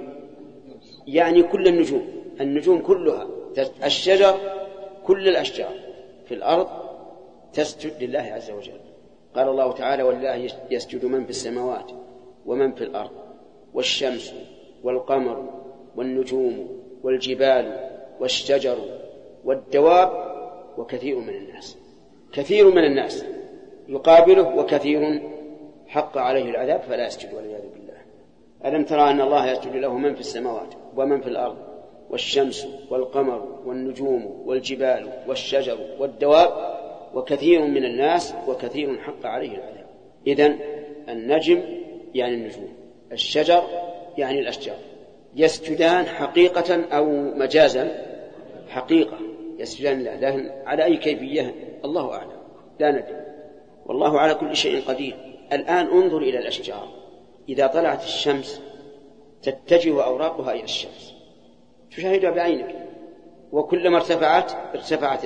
يعني كل النجوم كلها، الشجر كل الأشجار في الأرض تسجد لله عز وجل. قال الله تعالى: ولله يسجد من في السماوات ومن في الأرض والشمس والقمر والنجوم والجبال والشجر والدواب وكثير من الناس. كثير من الناس يقابله وكثير حق عليه العذاب فلا يسجد والعياذ بالله. ألم ترى أن الله يسجد له من في السماوات ومن في الأرض والشمس والقمر والنجوم والجبال والشجر والدواب وكثير من الناس وكثير حق عليه العذاب. إذن النجم يعني النجوم، الشجر يعني الأشجار، يسجدان حقيقة أو مجازا؟ حقيقة يسجدان الله، لكن على أي كيفية الله أعلم، لا ندري، والله على كل شيء قدير. الآن انظر إلى الأشجار، إذا طلعت الشمس تتجه أوراقها إلى الشمس، تشاهدها بعينك، وكلما ارتفعت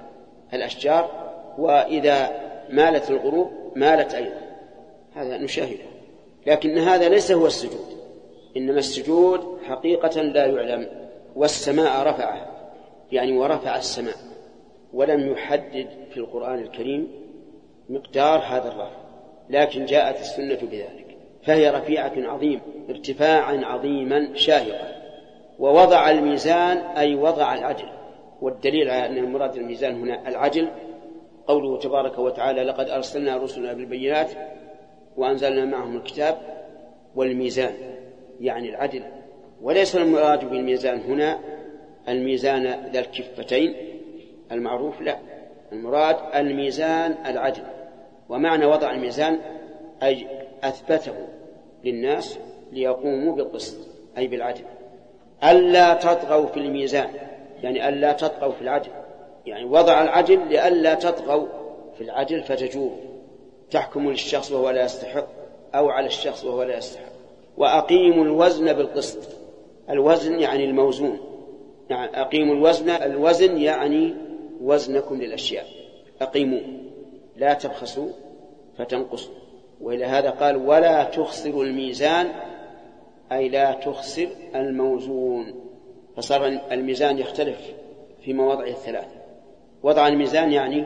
الأشجار، وإذا مالت الغروب مالت أيضا، هذا نشاهده. لكن هذا ليس هو السجود، إنما السجود حقيقة لا يعلم. والسماء رفعها يعني ورفع السماء، ولم يحدد في القرآن الكريم مقدار هذا الرفع، لكن جاءت السنة بذلك، فهي رفيعة عظيم ارتفاعا عظيما شاهقا. ووضع الميزان أي وضع العدل، والدليل على أن المراد الميزان هنا العدل قوله تبارك وتعالى: لقد أرسلنا رسلنا بالبينات وأنزلنا معهم الكتاب والميزان، يعني العدل. وليس المراد بالميزان هنا الميزان ذا الكفتين المعروف، لا، المراد الميزان العدل. ومعنى وضع الميزان أي أثبته للناس ليقوموا بالقسط أي بالعدل. ألا تطغوا في الميزان يعني ألا تطغوا في العدل، يعني وضع العدل لألا تطغوا في العدل فتجوروا، تحكموا للشخص وهو لا يستحق أو على الشخص وهو لا يستحق. وأقيموا الوزن بالقسط، الوزن يعني الموزون، يعني أقيموا الوزن يعني وزنكم للأشياء، أقيموا لا تبخسوا فتنقصوا. وإلى هذا قال: ولا تخسروا الميزان أي لا تخسر الموزون. فصار الميزان يختلف في مواضعه الثلاث. وضع الميزان يعني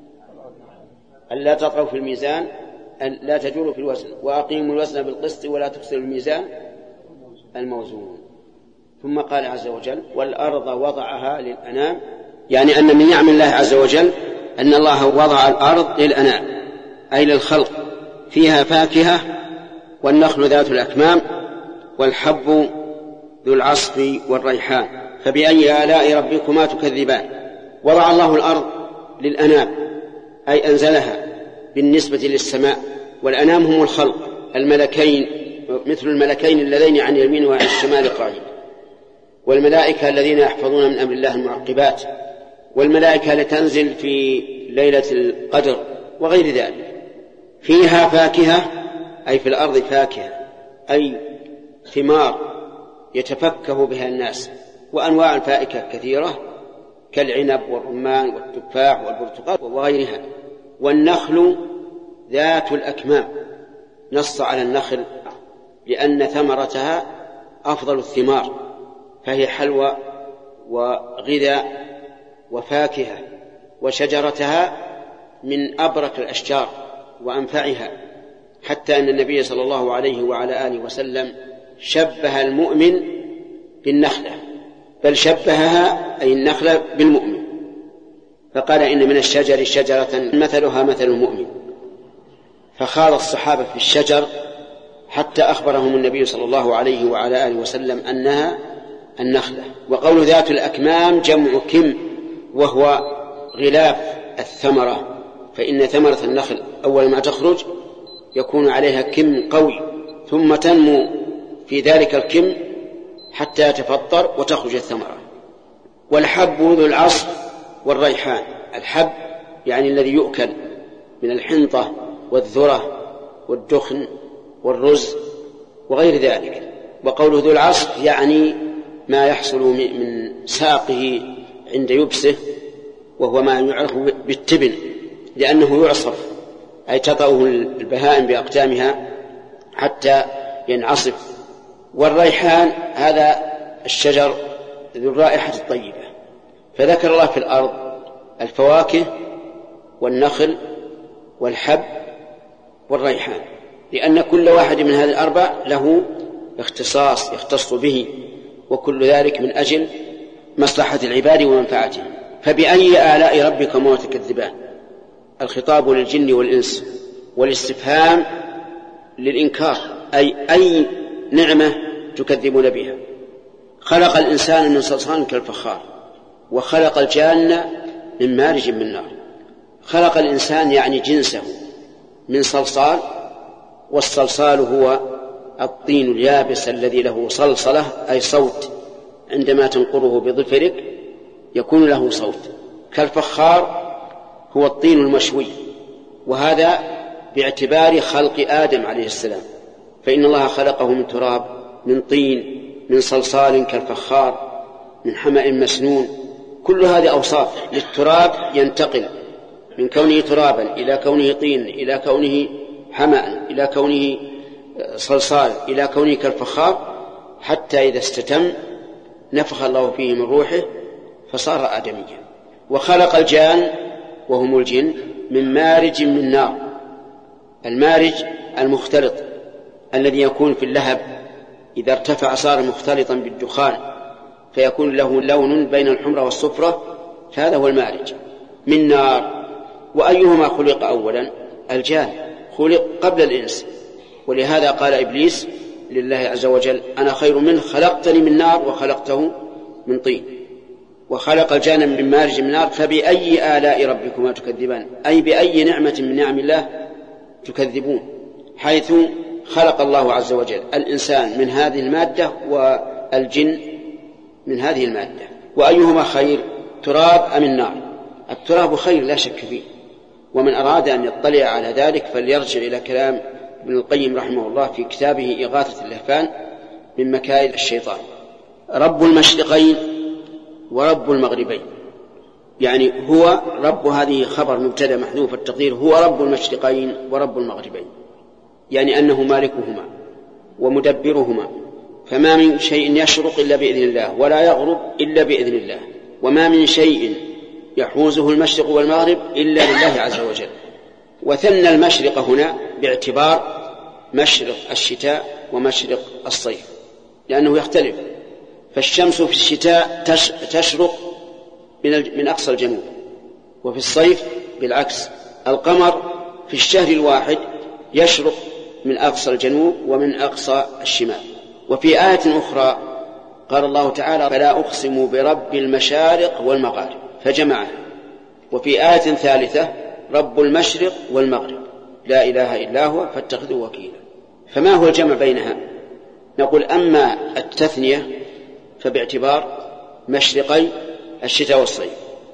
ألا تطغوا في الميزان، لا تجوروا في الوزن، وأقيموا الوزن بالقسط ولا تخسروا الميزان الموزون. ثم قال عز وجل: والأرض وضعها للأنام، يعني أن من نعم الله عز وجل أن الله وضع الأرض للأنام أي للخلق، فيها فاكهة والنخل ذات الأكمام والحب ذو العصف والريحان، فبأي آلاء ربكما تكذبان. وضع الله الأرض للأنام أي أنزلها بالنسبة للسماء، والأنام هم الخلق الملكين، مثل الملكين اللذين عن اليمين وعن الشمال قاعدين، والملائكة الذين يحفظون من أمر الله المعقبات، والملائكة لتنزل في ليلة القدر وغير ذلك. فيها فاكهة أي في الأرض فاكهة أي ثمار يتفكه بها الناس، وأنواع الفاكهة كثيرة كالعنب والرمان والتفاح والبرتقال وغيرها. والنخل ذات الأكمام، نص على النخل لأن ثمرتها أفضل الثمار، فهي حلوى وغذاء وفاكهة، وشجرتها من أبرك الأشجار وأنفعها، حتى أن النبي صلى الله عليه وعلى آله وسلم شبه المؤمن بالنخلة، بل شبهها أي النخلة بالمؤمن، فقال: إن من الشجر شجرة مثلها مثل المؤمن. فخاض الصحابة في الشجر حتى أخبرهم النبي صلى الله عليه وعلى آله وسلم أنها النخلة. وقول ذات الأكمام جمع كم، وهو غلاف الثمرة، فإن ثمرة النخل أول ما تخرج يكون عليها كم قوي، ثم تنمو في ذلك الكم حتى يتفطر وتخرج الثمرة. والحب ذو العصف والريحان. الحب يعني الذي يؤكل من الحنطة والذرة والدخن والرز وغير ذلك. وقوله ذو العصف يعني ما يحصل من ساقه عند يبسه، وهو ما يعرف بالتبن، لأنه يعصف، أي تطأه البهائم بأقدامها حتى ينعصف. والريحان هذا الشجر ذو الرائحة الطيبة. فذكر الله في الأرض الفواكه والنخل والحب والريحان، لأن كل واحد من هذه الأربع له اختصاص يختص به، وكل ذلك من أجل مصلحة العباد ومنفعتهم. فبأي آلاء ربكما تكذبان؟ الخطاب للجن والإنس، والاستفهام للإنكار، أي نعمة تكذبون بها؟ خلق الإنسان من صلصال كالفخار، وخلق الجان من مارج من نار. خلق الإنسان يعني جنسه من صلصال، والصلصال هو الطين اليابس الذي له صلصلة أي صوت، عندما تنقره بظفرك يكون له صوت. كالفخار هو الطين المشوي، وهذا باعتبار خلق آدم عليه السلام، فإن الله خلقه من تراب، من طين، من صلصال كالفخار، من حمأ مسنون. كل هذه أوصاف للتراب، ينتقل من كونه ترابا إلى كونه طين، إلى كونه حمأ، إلى كونه صلصال، إلى كونه كالفخار، حتى إذا استتم نفخ الله فيه من روحه فصار آدميا. وخلق الجان وهم الجن من مارج من نار. المارج المختلط الذي يكون في اللهب، إذا ارتفع صار مختلطا بالدخان فيكون له لون بين الحمرة والصفرة، هذا هو المارج من نار. وأيهما خلق أولا؟ الجان خلق قبل الإنس، ولهذا قال إبليس لله عز وجل: أنا خير منه، خلقتني من نار وخلقته من طين. وخلق الجان من مارج من نار. فبأي آلاء ربكما تكذبان؟ أي بأي نعمة من نعم الله تكذبون، حيث خلق الله عز وجل الإنسان من هذه المادة والجن من هذه المادة. وأيهما خير، تراب أم النار؟ التراب خير لا شك فيه، ومن أراد أن يطلع على ذلك فليرجع إلى كلام ابن القيم رحمه الله في كتابه إغاثة اللهفان من مكائد الشيطان. رب المشرقين ورب المغربين، يعني هو رب، هذه خبر مبتدأ محذوف التقدير، هو رب المشرقين ورب المغربين، يعني أنه مالكهما ومدبرهما، فما من شيء يشرق إلا بإذن الله ولا يغرب إلا بإذن الله، وما من شيء يحوزه المشرق والمغرب إلا لله عز وجل. وثنى المشرق هنا باعتبار مشرق الشتاء ومشرق الصيف، لأنه يختلف. فالشمس في الشتاء تشرق من أقصى الجنوب، وفي الصيف بالعكس. القمر في الشهر الواحد يشرق من أقصى الجنوب ومن أقصى الشمال. وفي آية أخرى قال الله تعالى: فلا أقسم برب المشارق والمغارب، فجمعها. وفي آية ثالثة: رب المشرق والمغرب لا إله إلا هو فاتخذه وكيلا. فما هو الجمع بينها؟ نقول: أما التثنية فباعتبار مشرقي الشتاء والصيف.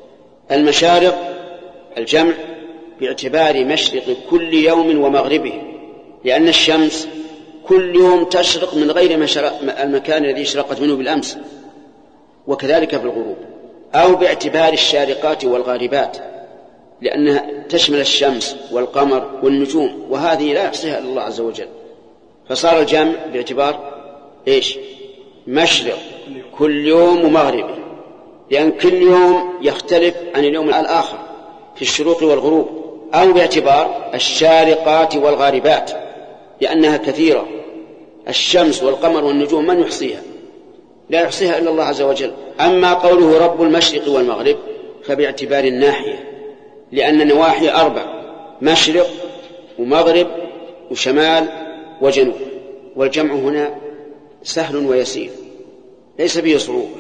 المشارق الجمع باعتبار مشرق كل يوم ومغربه، لأن الشمس كل يوم تشرق من غير المكان الذي اشرقت منه بالأمس، وكذلك في الغروب. أو باعتبار الشارقات والغاربات، لأنها تشمل الشمس والقمر والنجوم، وهذه لا يحصيها إلا الله عز وجل. فصار الجمع باعتبار إيش؟ مشرق كل يوم ومغربه، لأن كل يوم يختلف عن اليوم الآخر في الشروق والغروب. أو باعتبار الشارقات والغاربات، لأنها كثيرة. الشمس والقمر والنجوم من يحصيها؟ لا يحصيها إلا الله عز وجل. أما قوله رب المشرق والمغرب فباعتبار الناحية، لأن النواحي 4: مشرق ومغرب وشمال وجنوب. والجمع هنا سهل ويسير ليس فيه صعوبة.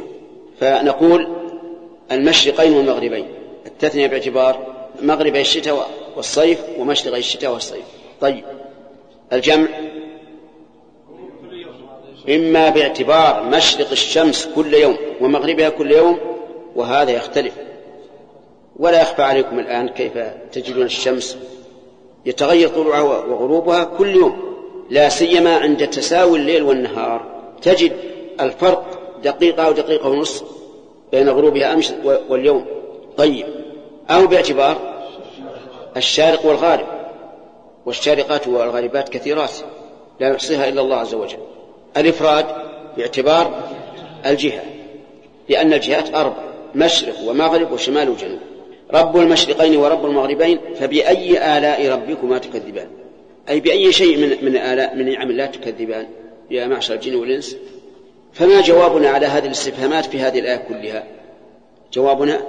فنقول المشرقين والمغربين، التثنية باعتبار مغربي الشتاء والصيف ومشرقي الشتاء والصيف. طيب، الجمع إما باعتبار مشرق الشمس كل يوم ومغربها كل يوم، وهذا يختلف. ولا يخفى عليكم الآن كيف تجدون الشمس يتغير طلوعها وغروبها كل يوم، لا سيما عند تساوي الليل والنهار تجد الفرق دقيقة أو دقيقة ونصف بين غروبها أمس واليوم. طيب، أو باعتبار الشارق والغارب، والشارقات والغاربات كثيرات لا يحصيها إلا الله عز وجل. الإفراد باعتبار الجهة، لأن الجهات 4: مشرق ومغرب وشمال وجنوب. رب المشرقين ورب المغربين فبأي آلاء ربكما تكذبان، أي بأي شيء من نعم الله تكذبان يا معشر الجن والإنس. فما جوابنا على هذه الاستفهامات في هذه الآية كلها؟ جوابنا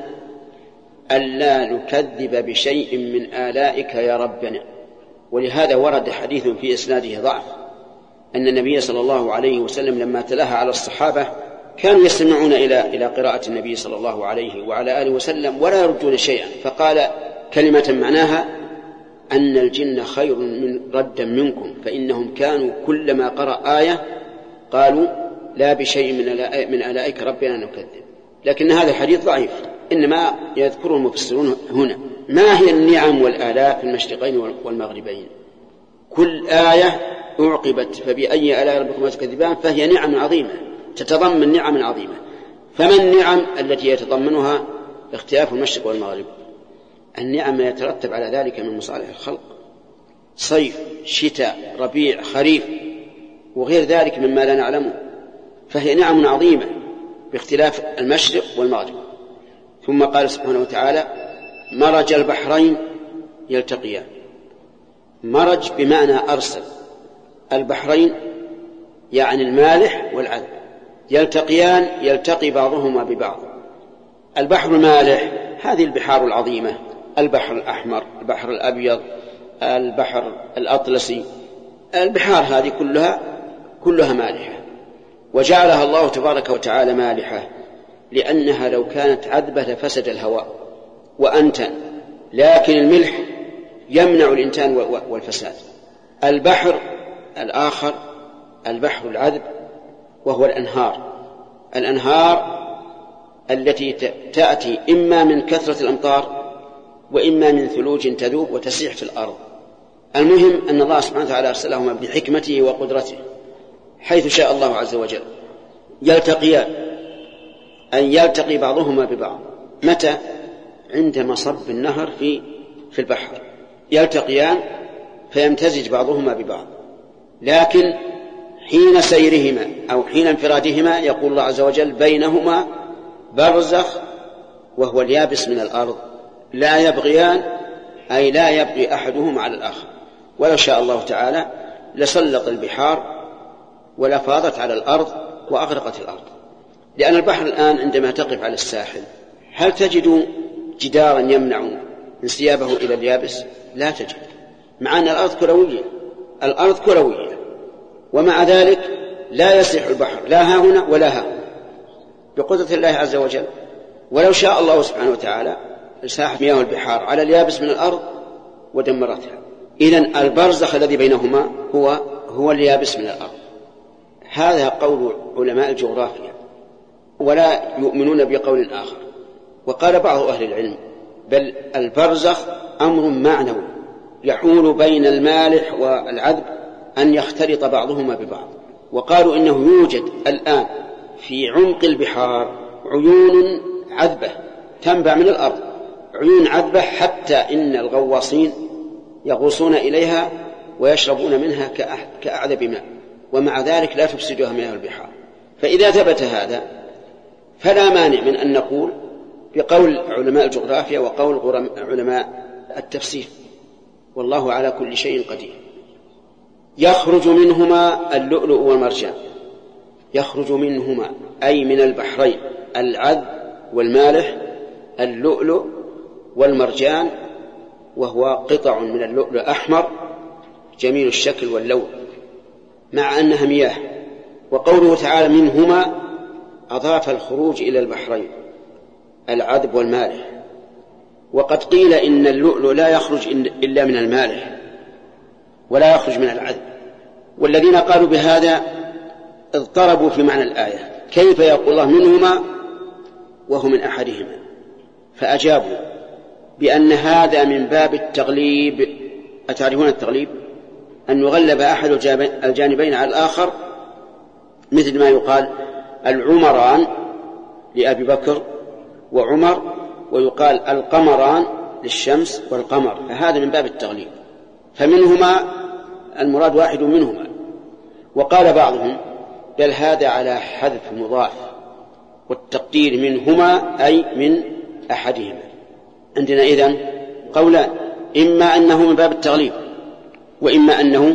ألا نكذب بشيء من آلائك يا ربنا. ولهذا ورد حديث في إسناده ضعف أن النبي صلى الله عليه وسلم لما تلاها على الصحابة كانوا يستمعون إلى قراءة النبي صلى الله عليه وعلى آله وسلم ولا يردون شيئا، فقال كلمة معناها أن الجن خير من ردا منكم، فإنهم كانوا كلما قرأ آية قالوا لا بشيء من آلائك ربنا نكذب. لكن هذا الحديث ضعيف، إنما يذكره المفسرون هنا. ما هي النعم والآلاء في المشرقين والمغربين؟ كل آية أعقبت فبأي آلاء ربكما تكذبان فهي نعم عظيمة تتضمن نعم عظيمة. فما النعم التي يتضمنها اختلاف المشرق والمغرب؟ النعم ما يترتب على ذلك من مصالح الخلق، صيف شتاء ربيع خريف وغير ذلك مما لا نعلمه، فهي نعم عظيمة باختلاف المشرق والمغرب. ثم قال سبحانه وتعالى مرج البحرين يلتقيان. مرج بمعنى أرسل، البحرين يعني المالح والعذب، يلتقيان يلتقي بعضهما ببعض. البحر المالح هذه البحار العظيمة، البحر الأحمر، البحر الأبيض، البحر الأطلسي، البحار هذه كلها مالحة، وجعلها الله تبارك وتعالى مالحة لأنها لو كانت عذبة لفسد الهواء وأنتن، لكن الملح يمنع الإنتان والفساد. البحر الآخر البحر العذب وهو الأنهار التي تأتي إما من كثرة الأمطار وإما من ثلوج تذوب وتسيح في الأرض. المهم أن الله سبحانه وتعالى أرسلهما بحكمته وقدرته حيث شاء الله عز وجل. يلتقيان أن يلتقي بعضهما ببعض. متى؟ عند مصب النهر في البحر يلتقيان فيمتزج بعضهما ببعض، لكن حين سيرهما أو حين انفرادهما يقول الله عز وجل بينهما برزخ وهو اليابس من الأرض لا يبغيان، أي لا يبغي أحدهما على الآخر. ولو شاء الله تعالى لسلط البحار ولفاضت على الأرض وأغرقت الأرض. لأن البحر الآن عندما تقف على الساحل هل تجد جدارا يمنع انسيابه إلى اليابس؟ لا تجد، مع أن الأرض كروية ومع ذلك لا يسيح البحر لا ها هنا ولا ها هنا بقدرة الله عز وجل. ولو شاء الله سبحانه وتعالى ساحت مياه البحار على اليابس من الأرض ودمرتها. إذن البرزخ الذي بينهما هو اليابس من الأرض. هذا قول علماء الجغرافيا، ولا يؤمنون بقول آخر. وقال بعض أهل العلم بل البرزخ أمر معنوي يحول بين المالح والعذب أن يختلط بعضهما ببعض. وقالوا إنه يوجد الآن في عمق البحار عيون عذبة تنبع من الأرض، عيون عذبة حتى إن الغواصين يغوصون إليها ويشربون منها كأعذب ماء، ومع ذلك لا تفسدها مياه البحار. فإذا ثبت هذا فلا مانع من أن نقول بقول علماء الجغرافيا وقول علماء التفسير والله على كل شيء قدير. يخرج منهما اللؤلؤ والمرجان. يخرج منهما أي من البحرين العذب والمالح اللؤلؤ والمرجان، وهو قطع من اللؤلؤ أحمر جميل الشكل واللون مع أنها مياه. وقوله تعالى منهما أضاف الخروج إلى البحرين العذب والمالح. وقد قيل إن اللؤلؤ لا يخرج إلا من المالح ولا يخرج من العذب، والذين قالوا بهذا اضطربوا في معنى الآية، كيف يقول الله منهما وهو من أحدهما؟ فأجابوا بأن هذا من باب التغليب. أتعرفون التغليب؟ أن يغلب أحد الجانبين على الآخر، مثل ما يقال العمران لأبي بكر وعمر، ويقال القمران للشمس والقمر، فهذا من باب التغليب. فمنهما المراد واحد منهما. وقال بعضهم بل هذا على حذف مضاف، والتقدير منهما أي من أحدهما. عندنا إذن قولان، إما أنه من باب التغليب، وإما أنه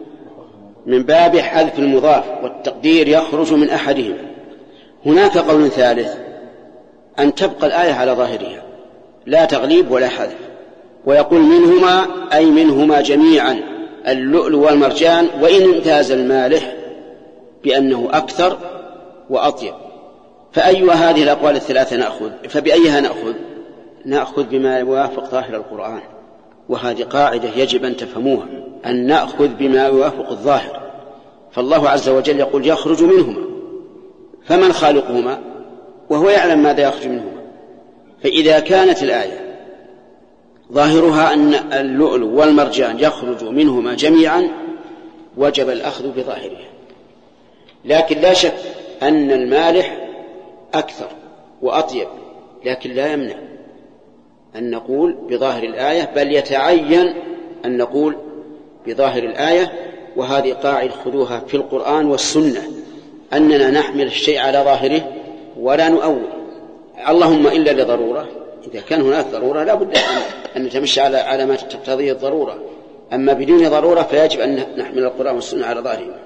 من باب حذف المضاف والتقدير يخرج من أحدهما. هناك قول ثالث، أن تبقى الآية على ظاهرها لا تغليب ولا حذف، ويقول منهما أي منهما جميعا اللؤلؤ والمرجان، وإن امتاز المالح بأنه أكثر وأطيب. فأي هذه الأقوال الثلاثة نأخذ؟ فبأيها نأخذ؟ نأخذ بما يوافق ظاهر القرآن، وهذه قاعدة يجب أن تفهموها، أن نأخذ بما يوافق الظاهر. فالله عز وجل يقول يخرج منهما، فمن خالقهما؟ وهو يعلم ماذا يخرج منهما. فإذا كانت الآية ظاهرها أن اللؤلؤ والمرجان يخرج منهما جميعا وجب الأخذ بظاهرها. لكن لا شك أن المالح أكثر وأطيب، لكن لا يمنع أن نقول بظاهر الآية، بل يتعين أن نقول بظاهر الآية. وهذه قاعدة خذوها في القرآن والسنة، أننا نحمل الشيء على ظاهره ولا نؤول، اللهم إلا لضرورة. إذا كان هناك ضرورة لا بد أن نتمشى على ما تقتضيه الضرورة، أما بدون ضرورة فيجب أن نحمل القرآن والسنة على ظاهره.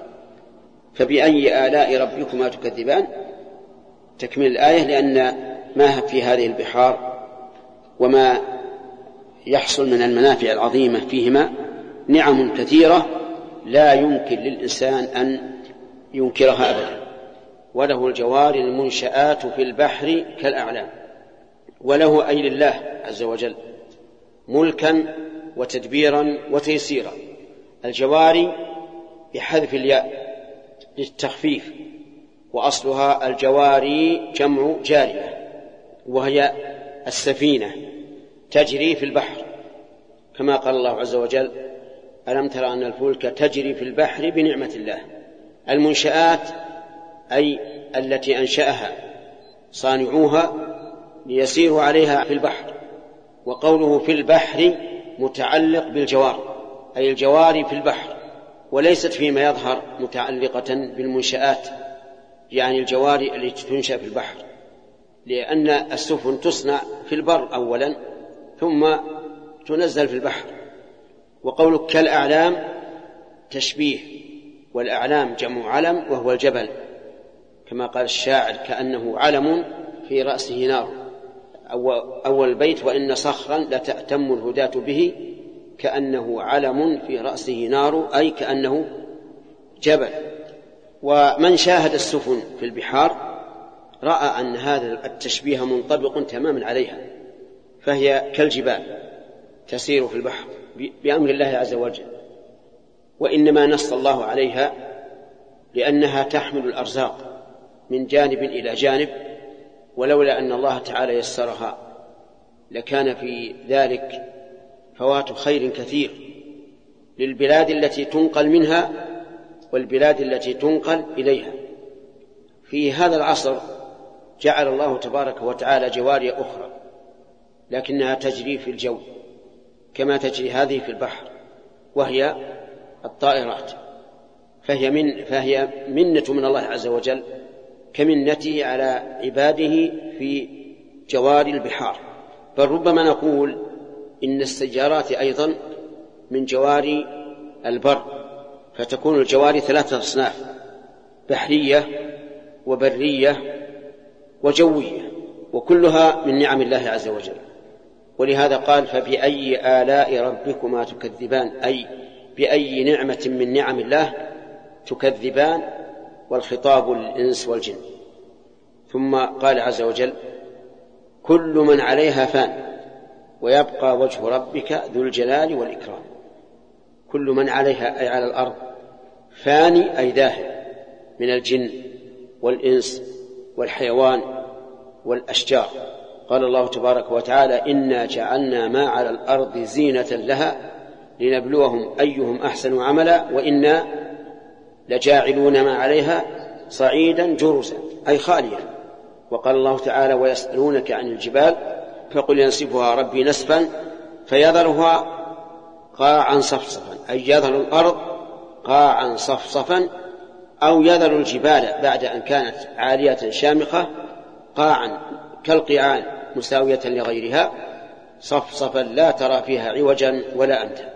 فبأي آلاء ربكما تكذبان، تكمل الآية، لأن ما في هذه البحار وما يحصل من المنافع العظيمة فيهما نعم كثيرة لا يمكن للإنسان أن ينكرها أبدا. وله الجوار المنشآت في البحر كالأعلام، وله أي لله عز وجل ملكا وتدبيرا وتيسيرا. الجواري بحذف الياء للتخفيف، وأصلها الجواري جمع جارية، وهي السفينة تجري في البحر، كما قال الله عز وجل ألم ترى أن الفلك تجري في البحر بنعمة الله. المنشآت أي التي أنشأها صانعوها ليسيروا عليها في البحر. وقوله في البحر متعلق بالجوار، أي الجواري في البحر، وليست فيما يظهر متعلقة بالمنشآت، يعني الجواري التي تنشأ في البحر، لأن السفن تصنع في البر أولا ثم تنزل في البحر. وقولك كالأعلام تشبيه، والأعلام جمع علم وهو الجبل، كما قال الشاعر كأنه علم في رأسه نار. أول البيت وإن صخرا لتأتم الهداة به كأنه علم في رأسه نار، أي كأنه جبل. ومن شاهد السفن في البحار رأى أن هذا التشبيه منطبق تماما عليها، فهي كالجبال تسير في البحر بأمر الله عز وجل. وإنما نص الله عليها لأنها تحمل الأرزاق من جانب إلى جانب، ولولا أن الله تعالى يسرها لكان في ذلك فوات خير كثير للبلاد التي تنقل منها والبلاد التي تنقل إليها. في هذا العصر جعل الله تبارك وتعالى جواري أخرى لكنها تجري في الجو كما تجري هذه في البحر، وهي الطائرات. فهي منة من الله عز وجل كمنته على عباده في جواري البحار. بل ربما نقول إن السيارات أيضا من جواري البر، فتكون الجواري ثلاثة أصناف: بحرية وبرية وجوية، وكلها من نعم الله عز وجل. ولهذا قال فبأي آلاء ربكما تكذبان، أي بأي نعمة من نعم الله تكذبان، والخطاب للإنس والجن. ثم قال عز وجل كل من عليها فان ويبقى وجه ربك ذو الجلال والإكرام. كل من عليها أي على الأرض، فاني أي ذاهب، من الجن والإنس والحيوان والأشجار. قال الله تبارك وتعالى: إنا جعلنا ما على الأرض زينة لها لنبلوهم أيهم أحسن عملا وإنا لجاعلون ما عليها صعيدا جرزا، أي خاليا. وقال الله تعالى: ويسألونك عن الجبال فقل ينسفها ربي نسفا فيذرها قاعا صفصفا، أي يذر الأرض قاعا صفصفا، أو يذر الجبال بعد أن كانت عالية شامخة قاعا كالقيعان مساوية لغيرها صفصفا لا ترى فيها عوجا ولا أمتا.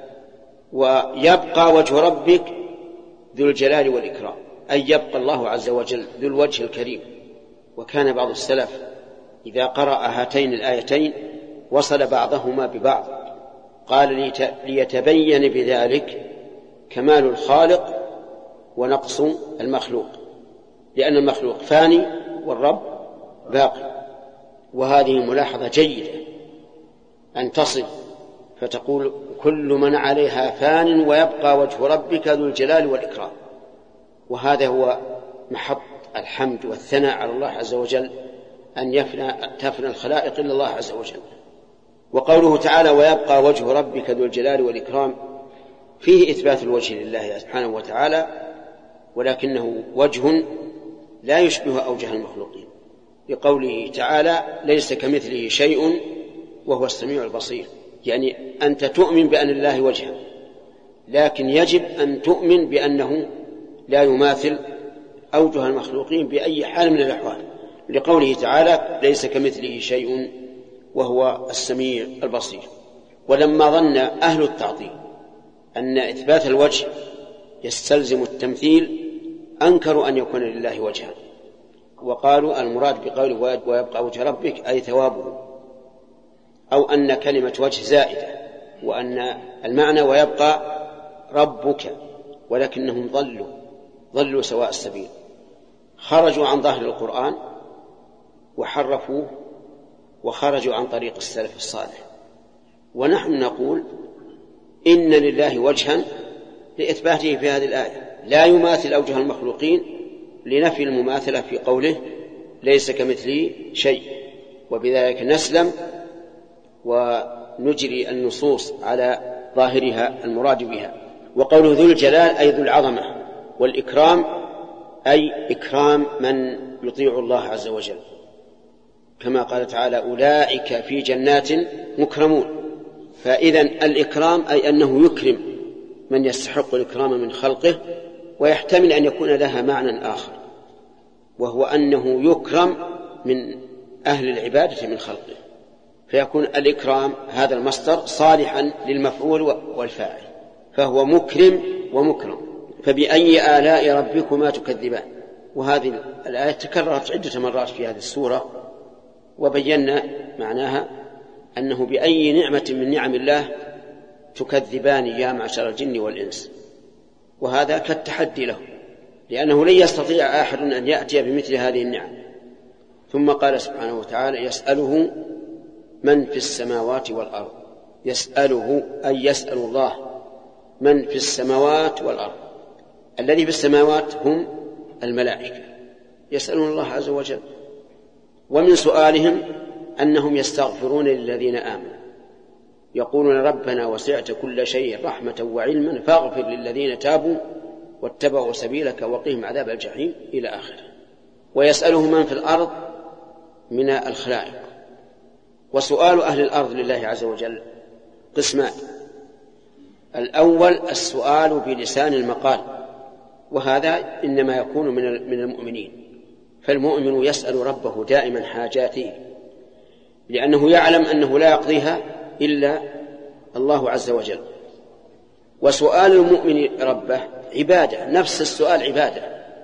ويبقى وجه ربك ذو الجلال والإكرام، أي يبقى الله عز وجل ذو الوجه الكريم. وكان بعض السلف إذا قرأ هاتين الآيتين وصل بعضهما ببعض، قال: ليتبين بذلك كمال الخالق ونقص المخلوق، لأن المخلوق فاني والرب باقي. وهذه ملاحظة جيدة أن تصل فتقول: كل من عليها فان ويبقى وجه ربك ذو الجلال والإكرام. وهذا هو محط الحمد والثناء على الله عز وجل، أن تفنى الخلائق إلا الله عز وجل. وقوله تعالى: ويبقى وجه ربك ذو الجلال والإكرام، فيه إثبات الوجه لله سبحانه وتعالى، ولكنه وجه لا يشبه أوجه المخلوقين، لقوله تعالى: ليس كمثله شيء وهو السميع البصير. يعني أنت تؤمن بأن الله وجها، لكن يجب أن تؤمن بأنه لا يماثل أوجه المخلوقين بأي حال من الأحوال، لقوله تعالى: ليس كمثله شيء وهو السميع البصير. ولما ظن أهل التعطيل أن إثبات الوجه يستلزم التمثيل أنكروا أن يكون لله وجها، وقالوا المراد بقوله ويبقى وجه ربك أي ثوابه، أو أن كلمة وجه زائدة، وأن المعنى ويبقى ربك، ولكنهم ضلوا سواء السبيل، خرجوا عن ظاهر القرآن وحرفوه وخرجوا عن طريق السلف الصالح. ونحن نقول إن لله وجها لإثباته في هذه الآية لا يماثل أوجه المخلوقين، لنفي المماثلة في قوله ليس كمثله شيء، وبذلك نسلم ونجري النصوص على ظاهرها المراد بها. وقوله ذو الجلال أي ذو العظمة، والإكرام أي إكرام من يطيع الله عز وجل، كما قال تعالى: أولئك في جنات مكرمون. فإذن الإكرام أي أنه يكرم من يستحق الإكرام من خلقه، ويحتمل أن يكون لها معنى آخر، وهو أنه يكرم من أهل العبادة من خلقه، فيكون الإكرام هذا المصدر صالحا للمفعول والفاعل، فهو مكرم ومكرم. فبأي آلاء ربكما تكذبان. وهذه الآية تكررت عدة مرات في هذه السورة، وبينا معناها أنه بأي نعمة من نعم الله تكذبان يا معشر الجن والإنس. وهذا كالتحدي له، لأنه لن يستطيع أحد أن يأتي بمثل هذه النعم. ثم قال سبحانه وتعالى: يسأله من في السماوات والأرض. يسأله أي يسأل الله من في السماوات والأرض. الذي في السماوات هم الملائكة، يسألون الله عز وجل. ومن سؤالهم أنهم يستغفرون للذين آمنوا، يقولون: ربنا وسعت كل شيء رحمة وعلما فاغفر للذين تابوا واتبعوا سبيلك وقهم عذاب الجحيم إلى آخره. ويسأله من في الأرض من الخلائق. وسؤال أهل الأرض لله عز وجل قسمان: الأول السؤال بلسان المقال، وهذا إنما يكون من المؤمنين، فالمؤمن يسأل ربه دائما حاجاته، لأنه يعلم أنه لا يقضيها إلا الله عز وجل. وسؤال المؤمن ربه عبادة، نفس السؤال عبادة،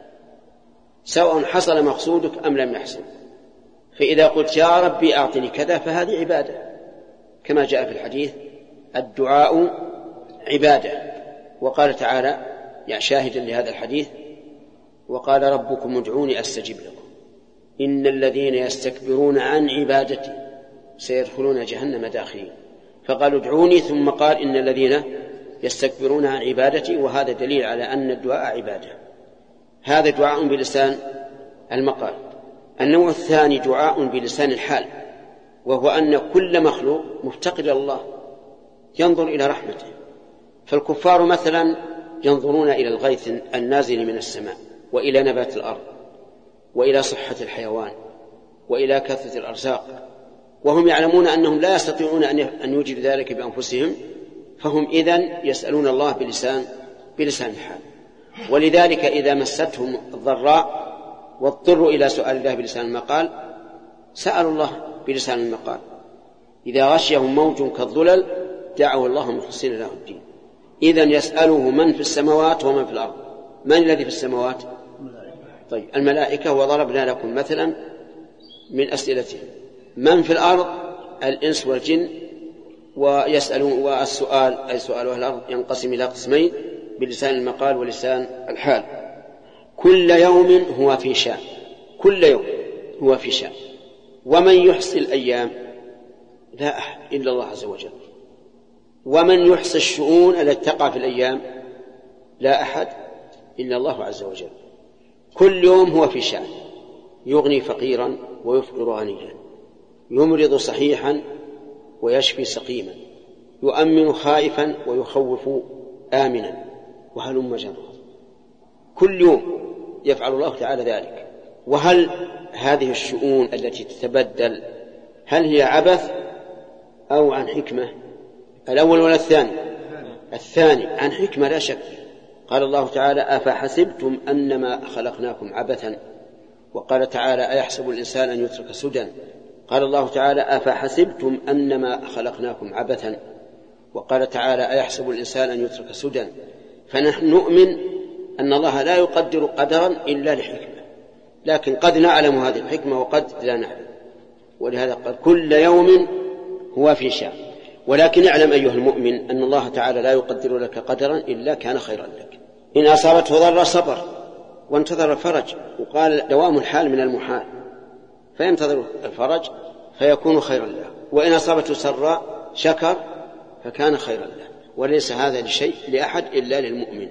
سواء حصل مقصودك أم لم يحصل. فإذا قلت يا ربي أعطني كذا فهذه عبادة، كما جاء في الحديث: الدعاء عبادة. وقال تعالى شاهدا لهذا الحديث: وقال ربكم ادعوني أستجب لكم إن الذين يستكبرون عن عبادتي سيدخلون جهنم داخلين. فقالوا ادعوني، ثم قال إن الذين يستكبرون عن عبادتي، وهذا دليل على أن الدعاء عبادة. هذا دعاء بلسان المقال. النوع الثاني دعاء بلسان الحال، وهو أن كل مخلوق مفتقر إلى الله ينظر إلى رحمته. فالكفار مثلا ينظرون إلى الغيث النازل من السماء، وإلى نبات الأرض، وإلى صحة الحيوان، وإلى كثرة الأرزاق، وهم يعلمون أنهم لا يستطيعون أن يوجدوا ذلك بأنفسهم، فهم إذن يسألون الله بلسان الحال. ولذلك إذا مستهم الضراء واضطروا إلى سؤال الله بلسان المقال سألوا الله بلسان المقال. إذا غشيهم موج كالظلل دعوا الله مخلصين له الدين. إذن يسأله من في السماوات ومن في الأرض. من الذي في السماوات؟ طيب الملائكة، وضربنا لكم مثلا من أسئلتهم. من في الأرض؟ الإنس والجن. ويسألون، والسؤال أي سؤال أهل الأرض ينقسم إلى قسمين بلسان المقال ولسان الحال. كل يوم هو في شأن، كل يوم هو في شأن. ومن يحصي الأيام؟ لا أحد إلا الله عز وجل. ومن يحصي الشؤون التي تقع في الأيام؟ لا أحد إلا الله عز وجل. كل يوم هو في شأن، يغني فقيرا ويفقر غنيا، يمرض صحيحا ويشفي سقيما، يؤمن خائفا ويخوف آمنا، وهلم جرا. كل يوم يفعل الله تعالى ذلك. وهل هذه الشؤون التي تتبدل هل هي عبث أو عن حكمة؟ الأول ولا الثاني؟ الثاني عن حكمة لا شك. قال الله تعالى أفحسبتم أنما خلقناكم عبثا، وقال تعالى أيحسب الإنسان أن يترك سدى. قال الله تعالى أفحسبتم أنما خلقناكم عبثا، وقال تعالى أيحسب الإنسان أن يترك سدى. فنحن نؤمن أن الله لا يقدر قدرا إلا لحكمة، لكن قد نعلم هذه الحكمة وقد لا نعلم. ولهذا قال كل يوم هو في شأن. ولكن اعلم أيها المؤمن أن الله تعالى لا يقدر لك قدرا إلا كان خيرا لك. إن أصابته ضر صبر وانتظر الفرج، وقال دوام الحال من المحال، فينتظر الفرج فيكون خيرا له. وإن أصابته سراء شكر فكان خيرا له. وليس هذا لشيء لأحد إلا للمؤمن.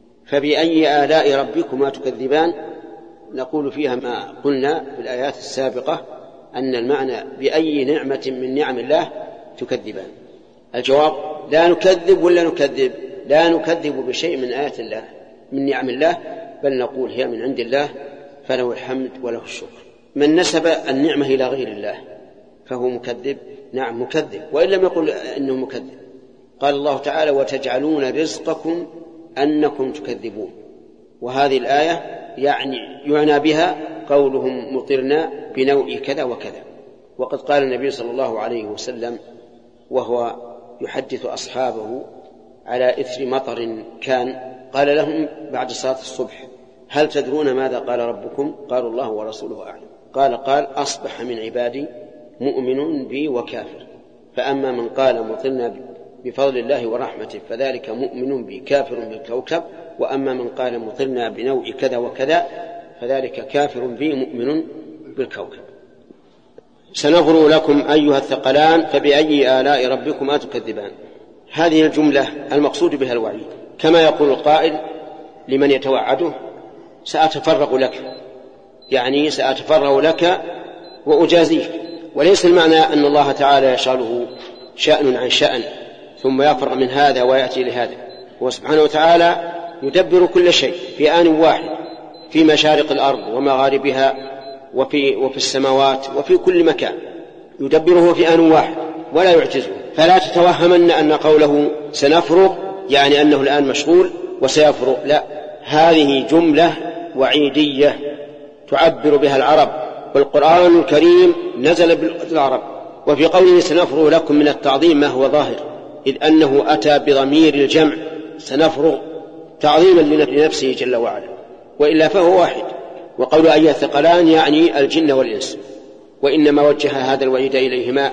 فبأي آلاء ربكما تكذبان؟ نقول فيها ما قلنا في الآيات السابقة، أن المعنى بأي نعمة من نعم الله تكذبان. الجواب لا نكذب ولا نكذب، لا نكذب بشيء من آيات الله من نعم الله، بل نقول هي من عند الله فله الحمد وله الشكر. من نسب النعمة إلى غير الله فهو مكذب، نعم مكذب، وإن لم يقل إنه مكذب. قال الله تعالى وتجعلون رزقكم أنكم تكذبون. وهذه الآية يعنى بها قولهم مطرنا بنوع كذا وكذا. وقد قال النبي صلى الله عليه وسلم وهو يحدث أصحابه على إثر مطر كان، قال لهم بعد صلاة الصبح هل تدرون ماذا قال ربكم؟ قالوا الله ورسوله أعلم. قال أصبح من عبادي مؤمن بي وكافر، فأما من قال مطرنا بفضل الله ورحمته فذلك مؤمن بي كافر بالكوكب، وأما من قال مطرنا بنوع كذا وكذا فذلك كافر بي مؤمن بالكوكب. سنغرو لكم أيها الثقلان فبأي آلاء ربكما تكذبان. هذه الجملة المقصود بها الوعيد، كما يقول القائل لمن يتوعده سأتفرغ لك، يعني سأتفرغ لك وأجازيك. وليس المعنى أن الله تعالى يشغله شأن عن شأن ثم يفرغ من هذا ويأتي لهذا. هو سبحانه وتعالى يدبر كل شيء في آن واحد، في مشارق الأرض ومغاربها وفي السماوات وفي كل مكان، يدبره في آن واحد ولا يعجزه. فلا تتوهمن أن قوله سنفرغ يعني أنه الآن مشغول وسيفرغ، لا، هذه جملة وعيدية تعبر بها العرب، والقرآن الكريم نزل بالعرب. وفي قوله سنفرغ لكم من التعظيم ما هو ظاهر، إذ أنه أتى بضمير الجمع سنفرغ تعظيما لنفسه جل وعلا، وإلا فهو واحد. وقول أيها الثقلان يعني الجن والإنس، وإنما وجه هذا الوعيد إليهما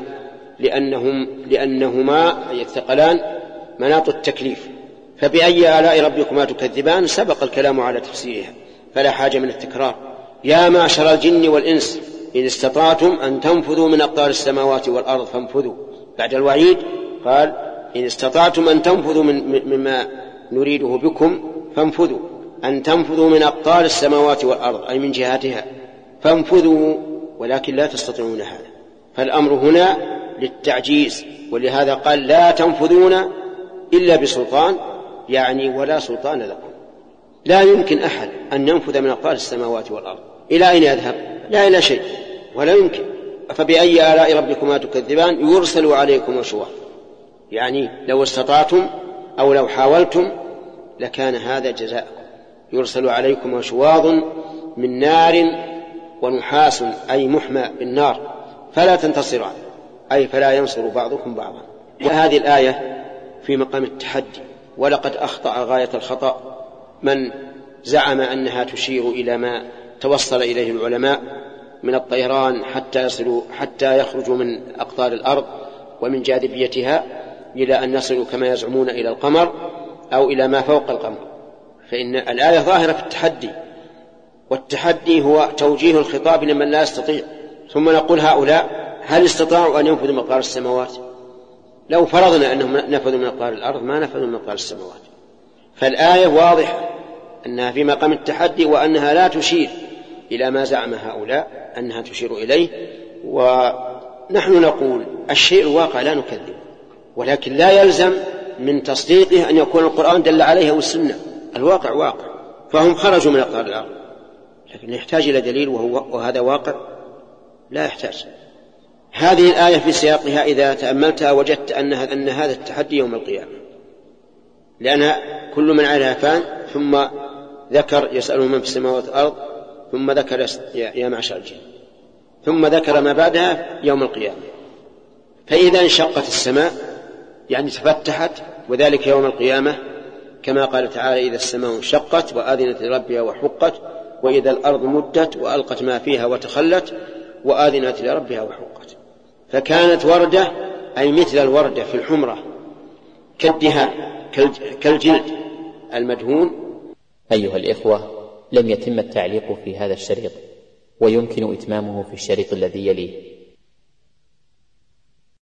لأنهما أي الثقلان مناط التكليف. فبأي آلاء ربكما تكذبان سبق الكلام على تفسيرها فلا حاجة من التكرار. يا معشر الجن والإنس إن استطعتم أن تنفذوا من أقطار السماوات والأرض فانفذوا. بعد الوعيد قال إن استطعتم أن تنفذوا مما نريده بكم فانفذوا. أن تنفذوا من أقطار السماوات والأرض أي من جهاتها فانفذوا ولكن لا تستطيعون هذا. فالأمر هنا للتعجيز، ولهذا قال لا تنفذون إلا بسلطان، يعني ولا سلطان لكم. لا يمكن أحد أن ينفذ من أقطار السماوات والأرض. إلى أين يذهب؟ لا إلى شيء، ولا يمكن. فبأي آلاء ربكما تكذبان يرسل عليكم شواظ، يعني لو استطعتم أو لو حاولتم لكان هذا جزاءكم. يرسل عليكم شواظ من نار ونحاس أي محمى بالنار فلا تنتصران، أي فلا ينصر بعضكم بعضا. وهذه الآية في مقام التحدي، ولقد أخطأ غاية الخطأ من زعم أنها تشير إلى ما توصل إليه العلماء من الطيران حتى يخرجوا من أقطار الأرض ومن جاذبيتها إلى أن يصلوا كما يزعمون إلى القمر أو إلى ما فوق القمر. فإن الآية ظاهرة في التحدي، والتحدي هو توجيه الخطاب لمن لا يستطيع. ثم نقول هؤلاء هل استطاعوا أن ينفذوا من أقطار السماوات؟ لو فرضنا أنهم نفذوا من أقطار الأرض ما نفذوا من أقطار السماوات. فالآية واضحة أنها في مقام التحدي، وأنها لا تشير إلى ما زعم هؤلاء أنها تشير إليه. ونحن نقول الشيء الواقع لا نكذب، ولكن لا يلزم من تصديقه أن يكون القرآن دل عليه والسنة. الواقع واقع، فهم خرجوا من أقطار الأرض، لكن يحتاج إلى دليل وهذا واقع لا يحتاج. هذه الآية في سياقها إذا تأملتها وجدت أن هذا التحدي يوم القيامة، لأنها كل من عليها فان، ثم ذكر يسألون من في السماوات والأرض، ثم ذكر يا معشر الجن، ثم ذكر ما بعدها يوم القيامة. فإذا انشقت السماء يعني تفتحت، وذلك يوم القيامة كما قال تعالى إذا السماء انشقت وآذنت لربها وحقت، وإذا الأرض مدت وألقت ما فيها وتخلت وآذنت لربها وحقت. فكانت وردة أي مثل الوردة في الحمرة كالدهاء كالجلد المدهون. أيها الإخوة، لم يتم التعليق في هذا الشريط، ويمكن إتمامه في الشريط الذي يليه.